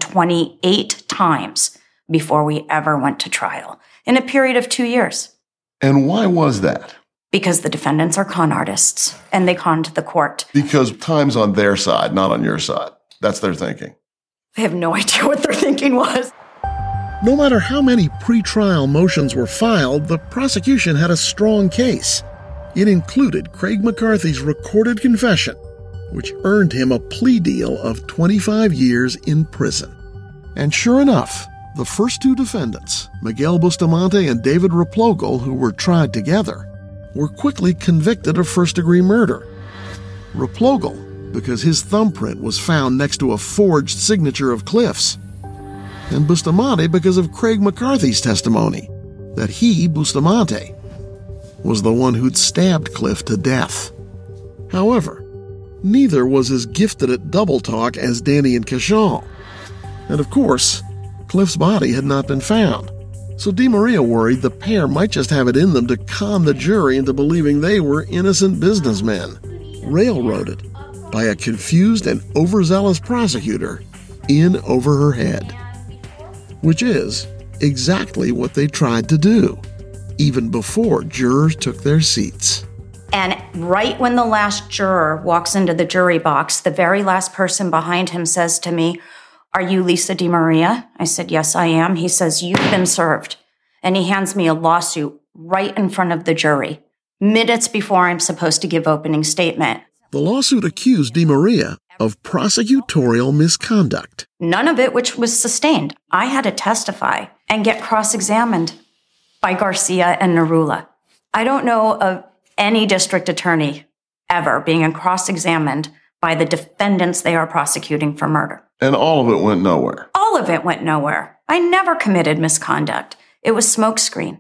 128 times before we ever went to trial in a period of 2 years. And why was that? Because the defendants are con artists, and they conned the court. Because time's on their side, not on your side. That's their thinking. I have no idea what their thinking was. No matter how many pretrial motions were filed, the prosecution had a strong case. It included Craig McCarthy's recorded confession, which earned him a plea deal of 25 years in prison. And sure enough, the first two defendants, Miguel Bustamante and David Replogle, who were tried together, were quickly convicted of first-degree murder. Replogle, because his thumbprint was found next to a forged signature of Cliff's, and Bustamante because of Craig McCarthy's testimony that he, Bustamante, was the one who'd stabbed Cliff to death. However, neither was as gifted at double talk as Danny and Cashal. And of course, Cliff's body had not been found, so DeMaria worried the pair might just have it in them to con the jury into believing they were innocent businessmen, railroaded by a confused and overzealous prosecutor in over her head. Which is exactly what they tried to do, even before jurors took their seats. And right when the last juror walks into the jury box, the very last person behind him says to me, "Are you Lisa DeMaria?" I said, "Yes, I am." He says, "You've been served." And he hands me a lawsuit right in front of the jury, minutes before I'm supposed to give opening statement. The lawsuit accused DeMaria of prosecutorial misconduct. None of it which was sustained. I had to testify and get cross-examined by Garcia and Narula. I don't know of any district attorney ever being cross-examined by the defendants they are prosecuting for murder. And all of it went nowhere. All of it went nowhere. I never committed misconduct. It was smokescreen.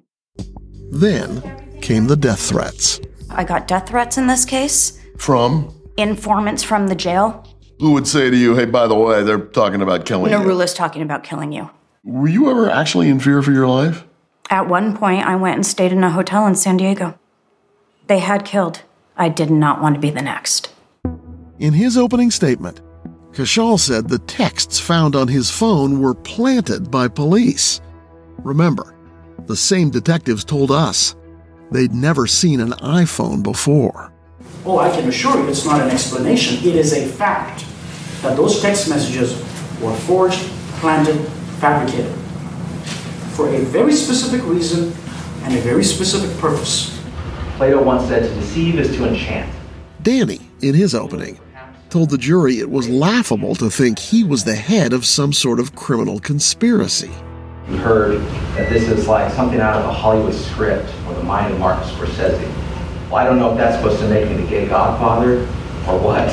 Then came the death threats. I got death threats in this case. From? Informants from the jail. Who would say to you, "Hey, by the way, they're talking about killing you"? Narula's talking about killing you. Were you ever actually in fear for your life? At one point, I went and stayed in a hotel in San Diego. They had killed. I did not want to be the next. In his opening statement, Cashal said the texts found on his phone were planted by police. Remember, the same detectives told us they'd never seen an iPhone before. Oh, I can assure you it's not an explanation. It is a fact that those text messages were forged, planted, fabricated for a very specific reason and a very specific purpose. Plato once said to deceive is to enchant. Danny, in his opening, told the jury it was laughable to think he was the head of some sort of criminal conspiracy. We heard that this is like something out of a Hollywood script or the mind of Martin Scorsese. Well, I don't know if that's supposed to make me the gay godfather or what,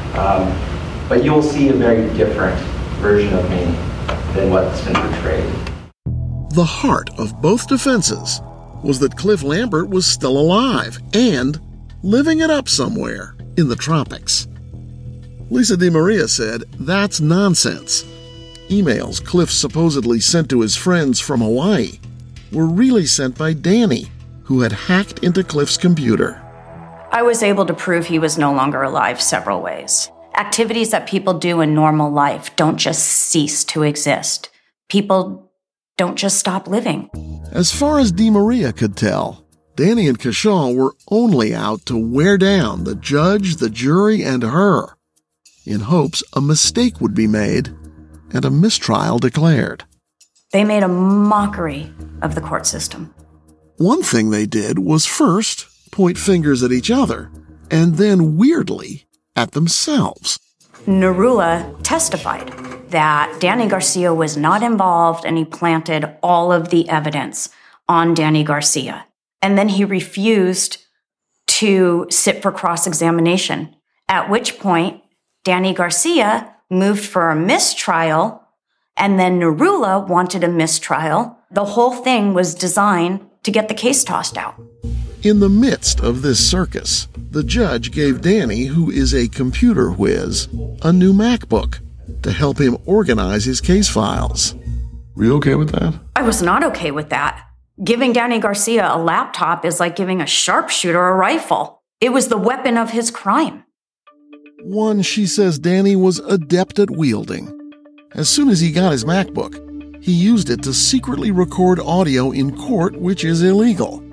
but you'll see a very different version of me than what's been portrayed. The heart of both defenses was that Cliff Lambert was still alive and living it up somewhere in the tropics. Lisa DeMaria said that's nonsense. Emails Cliff supposedly sent to his friends from Hawaii were really sent by Danny, who had hacked into Cliff's computer. I was able to prove he was no longer alive several ways. Activities that people do in normal life don't just cease to exist. People don't just stop living. As far as DeMaria could tell, Danny and Cashal were only out to wear down the judge, the jury, and her, in hopes a mistake would be made and a mistrial declared. They made a mockery of the court system. One thing they did was first point fingers at each other, and then, weirdly, at themselves. Narula testified that Danny Garcia was not involved, and he planted all of the evidence on Danny Garcia. And then he refused to sit for cross-examination, at which point Danny Garcia moved for a mistrial, and then Narula wanted a mistrial. The whole thing was designed to get the case tossed out. In the midst of this circus, the judge gave Danny, who is a computer whiz, a new MacBook to help him organize his case files. Were you okay with that? I was not okay with that. Giving Danny Garcia a laptop is like giving a sharpshooter a rifle. It was the weapon of his crime. One she says Danny was adept at wielding. As soon as he got his MacBook, he used it to secretly record audio in court, which is illegal.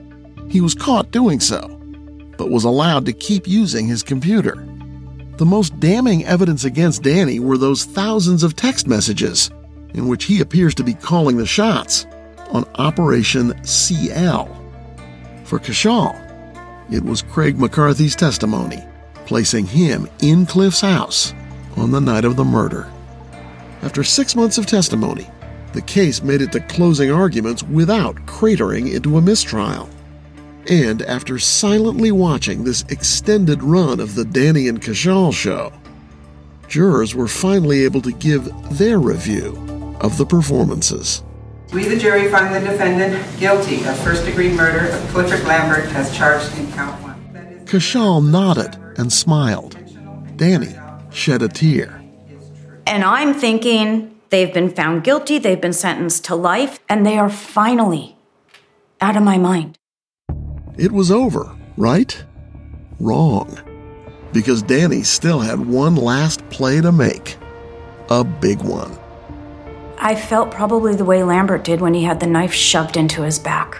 He was caught doing so, but was allowed to keep using his computer. The most damning evidence against Danny were those thousands of text messages in which he appears to be calling the shots on Operation CL. For Cashal, it was Craig McCarthy's testimony, placing him in Cliff's house on the night of the murder. After 6 months of testimony, the case made it to closing arguments without cratering into a mistrial. And after silently watching this extended run of the Danny and Cashal show, jurors were finally able to give their review of the performances. We, the jury, find the defendant guilty of first-degree murder of Clifford Lambert as charged in count 1. Cashal nodded and smiled. Danny shed a tear. And I'm thinking they've been found guilty, they've been sentenced to life, and they are finally out of my mind. It was over, right? Wrong. Because Danny still had one last play to make. A big one. I felt probably the way Lambert did when he had the knife shoved into his back.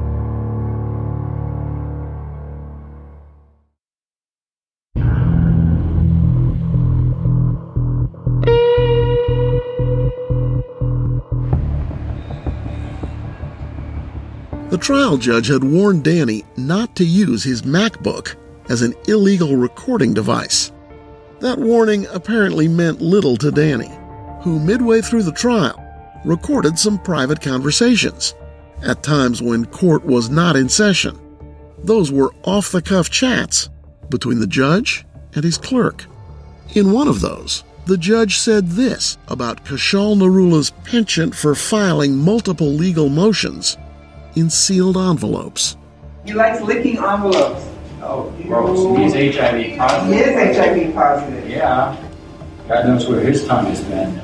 The trial judge had warned Danny not to use his MacBook as an illegal recording device. That warning apparently meant little to Danny, who midway through the trial recorded some private conversations, at times when court was not in session. Those were off-the-cuff chats between the judge and his clerk. In one of those, the judge said this about Cashal Narula's penchant for filing multiple legal motions in sealed envelopes. He likes licking envelopes. Oh, gross. He's HIV positive. He is HIV positive. Yeah. God knows where his tongue has been.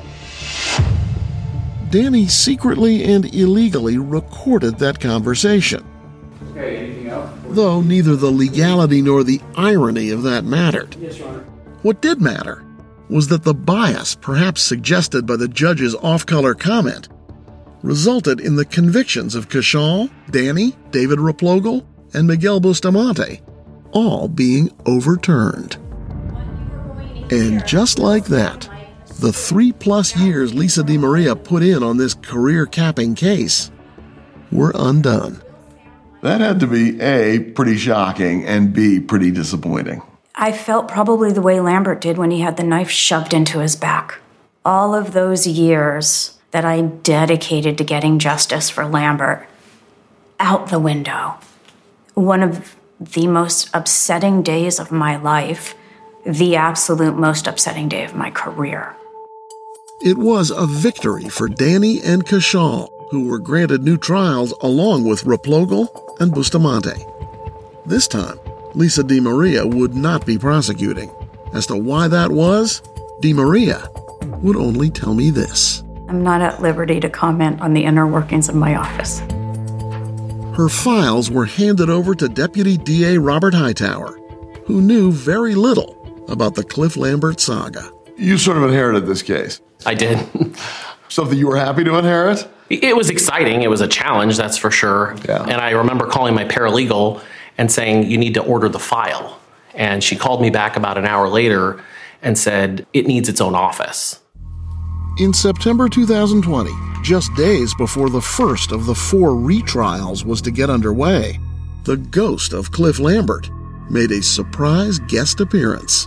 Danny secretly and illegally recorded that conversation. Okay, anything else? Though neither the legality nor the irony of that mattered. Yes, Your Honor. What did matter was that the bias, perhaps suggested by the judge's off-color comment, resulted in the convictions of Cashal, Danny, David Replogle, and Miguel Bustamante, all being overturned. And just like that, the 3+ years Lisa DeMaria put in on this career-capping case were undone. That had to be A, pretty shocking, and B, pretty disappointing. I felt probably the way Lambert did when he had the knife shoved into his back. All of those years that I dedicated to getting justice for Lambert, out the window. One of the most upsetting days of my life, the absolute most upsetting day of my career. It was a victory for Danny and Cashal, who were granted new trials along with Replogle and Bustamante. This time, Lisa DeMaria would not be prosecuting. As to why that was, DeMaria would only tell me this. I'm not at liberty to comment on the inner workings of my office. Her files were handed over to Deputy DA Robert Hightower, who knew very little about the Cliff Lambert saga. You sort of inherited this case. I did. Something you were happy to inherit? It was exciting. It was a challenge, that's for sure. Yeah. And I remember calling my paralegal and saying, you need to order the file. And she called me back about an hour later and said, it needs its own office. In September 2020, just days before the first of the 4 retrials was to get underway, the ghost of Cliff Lambert made a surprise guest appearance.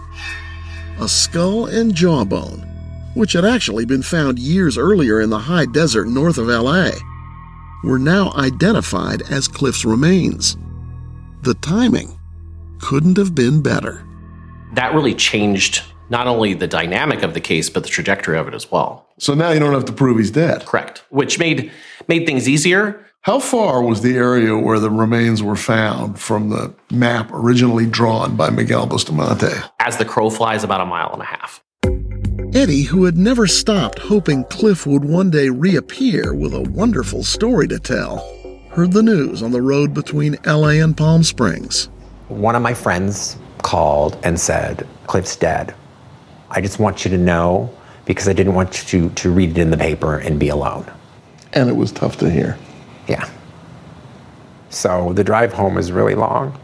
A skull and jawbone, which had actually been found years earlier in the high desert north of LA, were now identified as Cliff's remains. The timing couldn't have been better. That really changed not only the dynamic of the case, but the trajectory of it as well. So now you don't have to prove he's dead. Correct. Which made things easier. How far was the area where the remains were found from the map originally drawn by Miguel Bustamante? As the crow flies, about 1.5 miles. Eddie, who had never stopped hoping Cliff would one day reappear with a wonderful story to tell, heard the news on the road between LA and Palm Springs. One of my friends called and said, Cliff's dead. I just want you to know, because I didn't want you to read it in the paper and be alone. And it was tough to hear. Yeah. So the drive home is really long.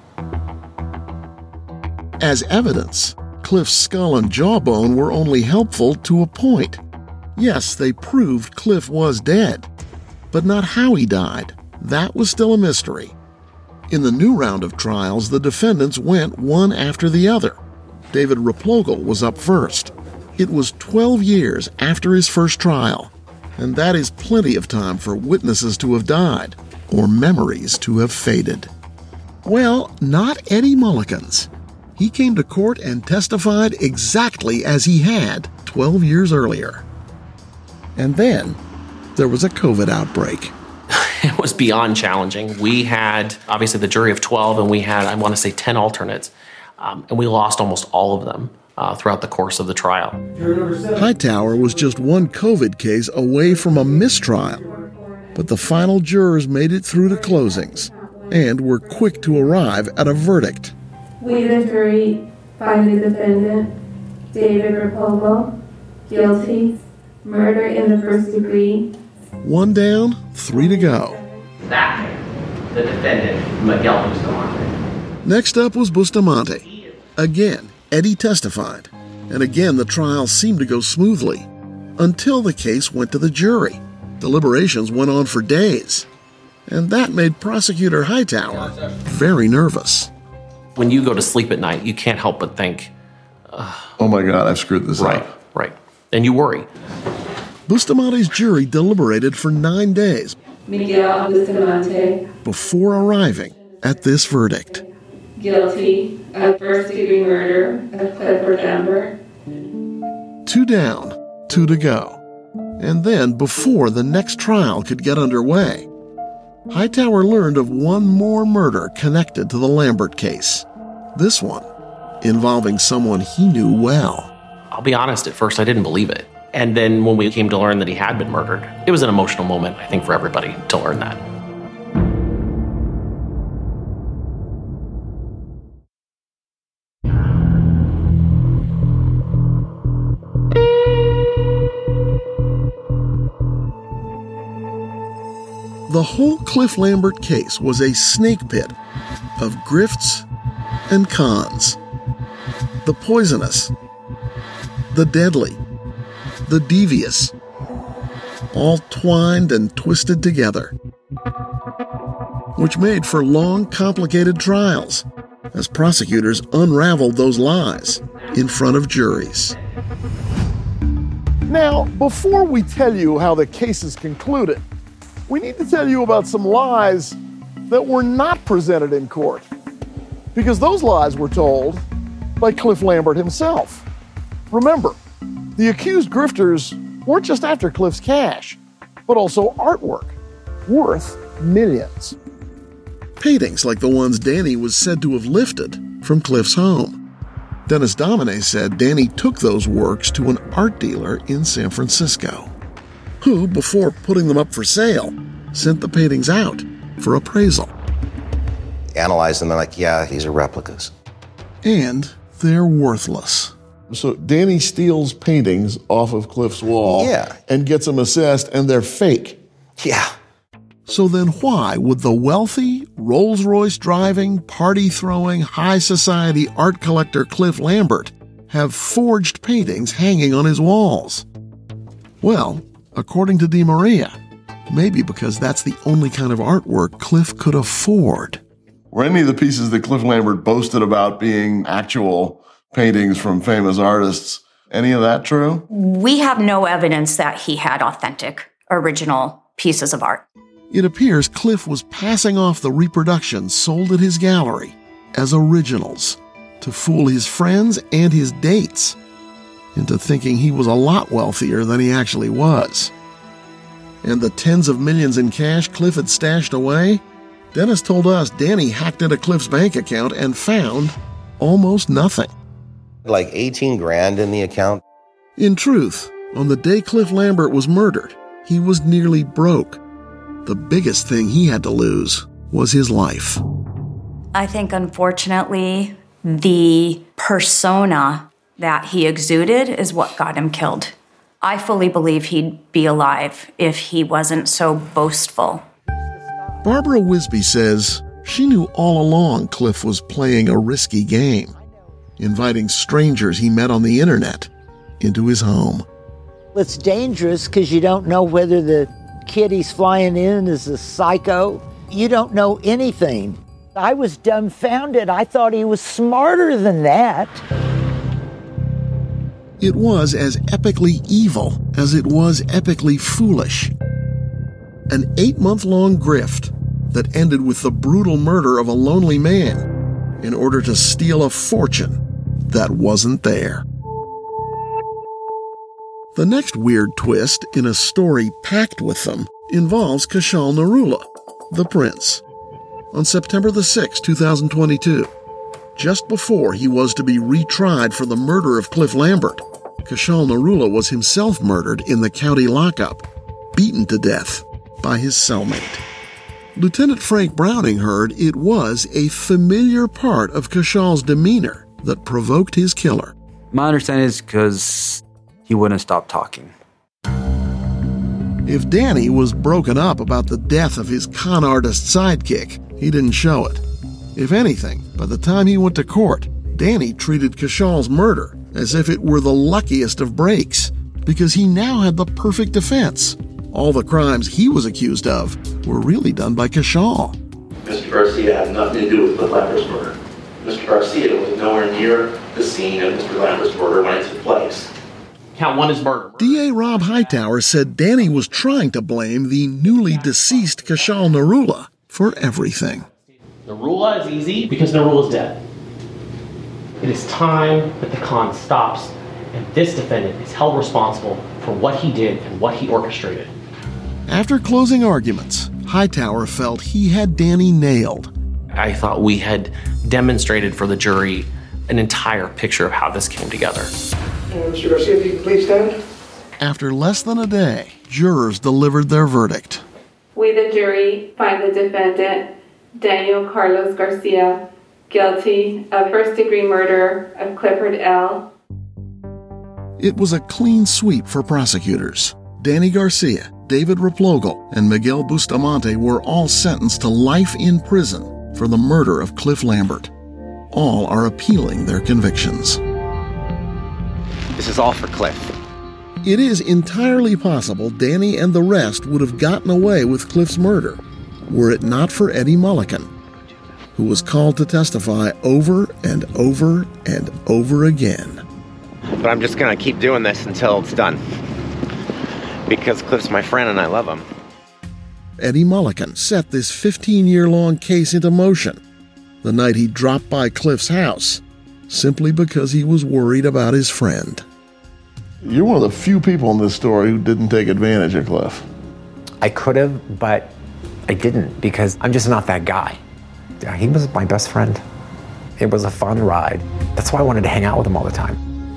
As evidence, Cliff's skull and jawbone were only helpful to a point. Yes, they proved Cliff was dead, but not how he died. That was still a mystery. In the new round of trials, the defendants went one after the other. David Replogle was up first. It was 12 years after his first trial, and that is plenty of time for witnesses to have died or memories to have faded. Well, not Eddie Mullikins. He came to court and testified exactly as he had 12 years earlier. And then there was a COVID outbreak. It was beyond challenging. We had, obviously, the jury of 12, and we had, I want to say, 10 alternates. And we lost almost all of them throughout the course of the trial. Hightower was just one COVID case away from a mistrial, but the final jurors made it through to closings and were quick to arrive at a verdict. We, the jury, find the defendant, David Replogle, guilty, murder in the first degree. 1 down, 3 to go. That, the defendant, Miguel Bustamante. Next up was Bustamante. Again, Eddie testified, and again the trial seemed to go smoothly, until the case went to the jury. Deliberations went on for days, and that made Prosecutor Hightower very nervous. When you go to sleep at night, you can't help but think, oh my God, I've screwed this up. Right. And you worry. Bustamante's jury deliberated for 9 days Miguel Bustamante, before arriving at this verdict. Guilty of first-degree murder of Clifford Lambert. 2 down, 2 to go. And then, before the next trial could get underway, Hightower learned of one more murder connected to the Lambert case. This one involving someone he knew well. I'll be honest, at first I didn't believe it. And then when we came to learn that he had been murdered, it was an emotional moment, I think, for everybody to learn that. The whole Cliff Lambert case was a snake pit of grifts and cons. The poisonous, the deadly, the devious, all twined and twisted together, which made for long, complicated trials as prosecutors unraveled those lies in front of juries. Now, before we tell you how the case is concluded, we need to tell you about some lies that were not presented in court, because those lies were told by Cliff Lambert himself. Remember, the accused grifters weren't just after Cliff's cash, but also artwork worth millions. Paintings like the ones Danny was said to have lifted from Cliff's home. Dennis Domine said Danny took those works to an art dealer in San Francisco, who, before putting them up for sale, sent the paintings out for appraisal. Analyzed them, and like, yeah, these are replicas. And they're worthless. So Danny steals paintings off of Cliff's wall and gets them assessed, and they're fake. Yeah. So then why would the wealthy, Rolls-Royce driving, party-throwing, high society art collector Cliff Lambert have forged paintings hanging on his walls? Well, according to DeMaria, maybe because that's the only kind of artwork Cliff could afford. Were any of the pieces that Cliff Lambert boasted about being actual paintings from famous artists, any of that true? We have no evidence that he had authentic, original pieces of art. It appears Cliff was passing off the reproductions sold at his gallery as originals to fool his friends and his dates into thinking he was a lot wealthier than he actually was. And the tens of millions in cash Cliff had stashed away, Dennis told us Danny hacked into Cliff's bank account and found almost nothing. Like 18 grand in the account. In truth, on the day Cliff Lambert was murdered, he was nearly broke. The biggest thing he had to lose was his life. I think, unfortunately, the persona that he exuded is what got him killed. I fully believe he'd be alive if he wasn't so boastful. Barbara Wisby says she knew all along Cliff was playing a risky game, inviting strangers he met on the internet into his home. It's dangerous because you don't know whether the kid he's flying in is a psycho. You don't know anything. I was dumbfounded. I thought he was smarter than that. It was as epically evil as it was epically foolish. An 8-month-long grift that ended with the brutal murder of a lonely man in order to steal a fortune that wasn't there. The next weird twist in a story packed with them involves Kushal Narula, the prince. On September the 6th, 2022, just before he was to be retried for the murder of Cliff Lambert, Kushal Narula was himself murdered in the county lockup, beaten to death by his cellmate. Lieutenant Frank Browning heard it was a familiar part of Kushal's demeanor that provoked his killer. My understanding is because he wouldn't stop talking. If Danny was broken up about the death of his con artist sidekick, he didn't show it. If anything, by the time he went to court, Danny treated Kushal's murder as if it were the luckiest of breaks, because he now had the perfect defense. All the crimes he was accused of were really done by Kushal. Mr. Garcia had nothing to do with Cliff Lambert's murder. Mr. Garcia was nowhere near the scene of Mr. Lambert's murder when it took place. Count one is murder. DA Rob Hightower said Danny was trying to blame the newly deceased Kushal Narula for everything. Narula is easy because Narula is dead. It is time that the con stops, and this defendant is held responsible for what he did and what he orchestrated. After closing arguments, Hightower felt he had Danny nailed. I thought we had demonstrated for the jury an entire picture of how this came together. Mr. Garcia, if you could please stand. After less than a day, jurors delivered their verdict. We, the jury, find the defendant, Daniel Carlos Garcia, guilty of first-degree murder of Clifford L. It was a clean sweep for prosecutors. Danny Garcia, David Replogle, and Miguel Bustamante were all sentenced to life in prison for the murder of Cliff Lambert. All are appealing their convictions. This is all for Cliff. It is entirely possible Danny and the rest would have gotten away with Cliff's murder were it not for Eddie Mulliken, who was called to testify over and over and over again. But I'm just going to keep doing this until it's done. Because Cliff's my friend and I love him. Eddie Mulliken set this 15-year-long case into motion the night he dropped by Cliff's house, simply because he was worried about his friend. You're one of the few people in this story who didn't take advantage of Cliff. I could have, but I didn't, because I'm just not that guy. He was my best friend. It was a fun ride. That's why I wanted to hang out with him all the time.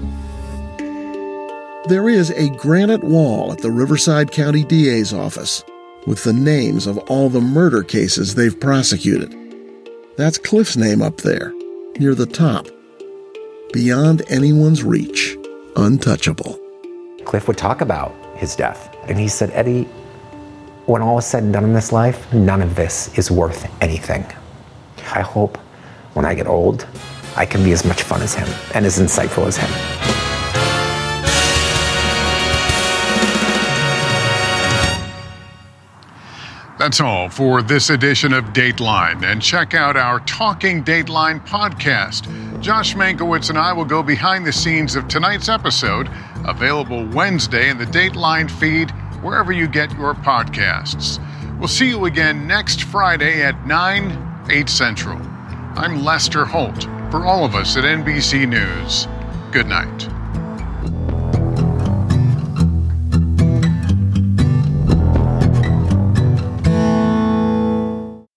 There is a granite wall at the Riverside County DA's office with the names of all the murder cases they've prosecuted. That's Cliff's name up there, near the top. Beyond anyone's reach, untouchable. Cliff would talk about his death, and he said, Eddie, when all is said and done in this life, none of this is worth anything. I hope when I get old, I can be as much fun as him and as insightful as him. That's all for this edition of Dateline, and check out our Talking Dateline podcast. Josh Mankiewicz and I will go behind the scenes of tonight's episode, available Wednesday in the Dateline feed, wherever you get your podcasts. We'll see you again next Friday at 9, 8 Central. I'm Lester Holt. For all of us at NBC News, good night.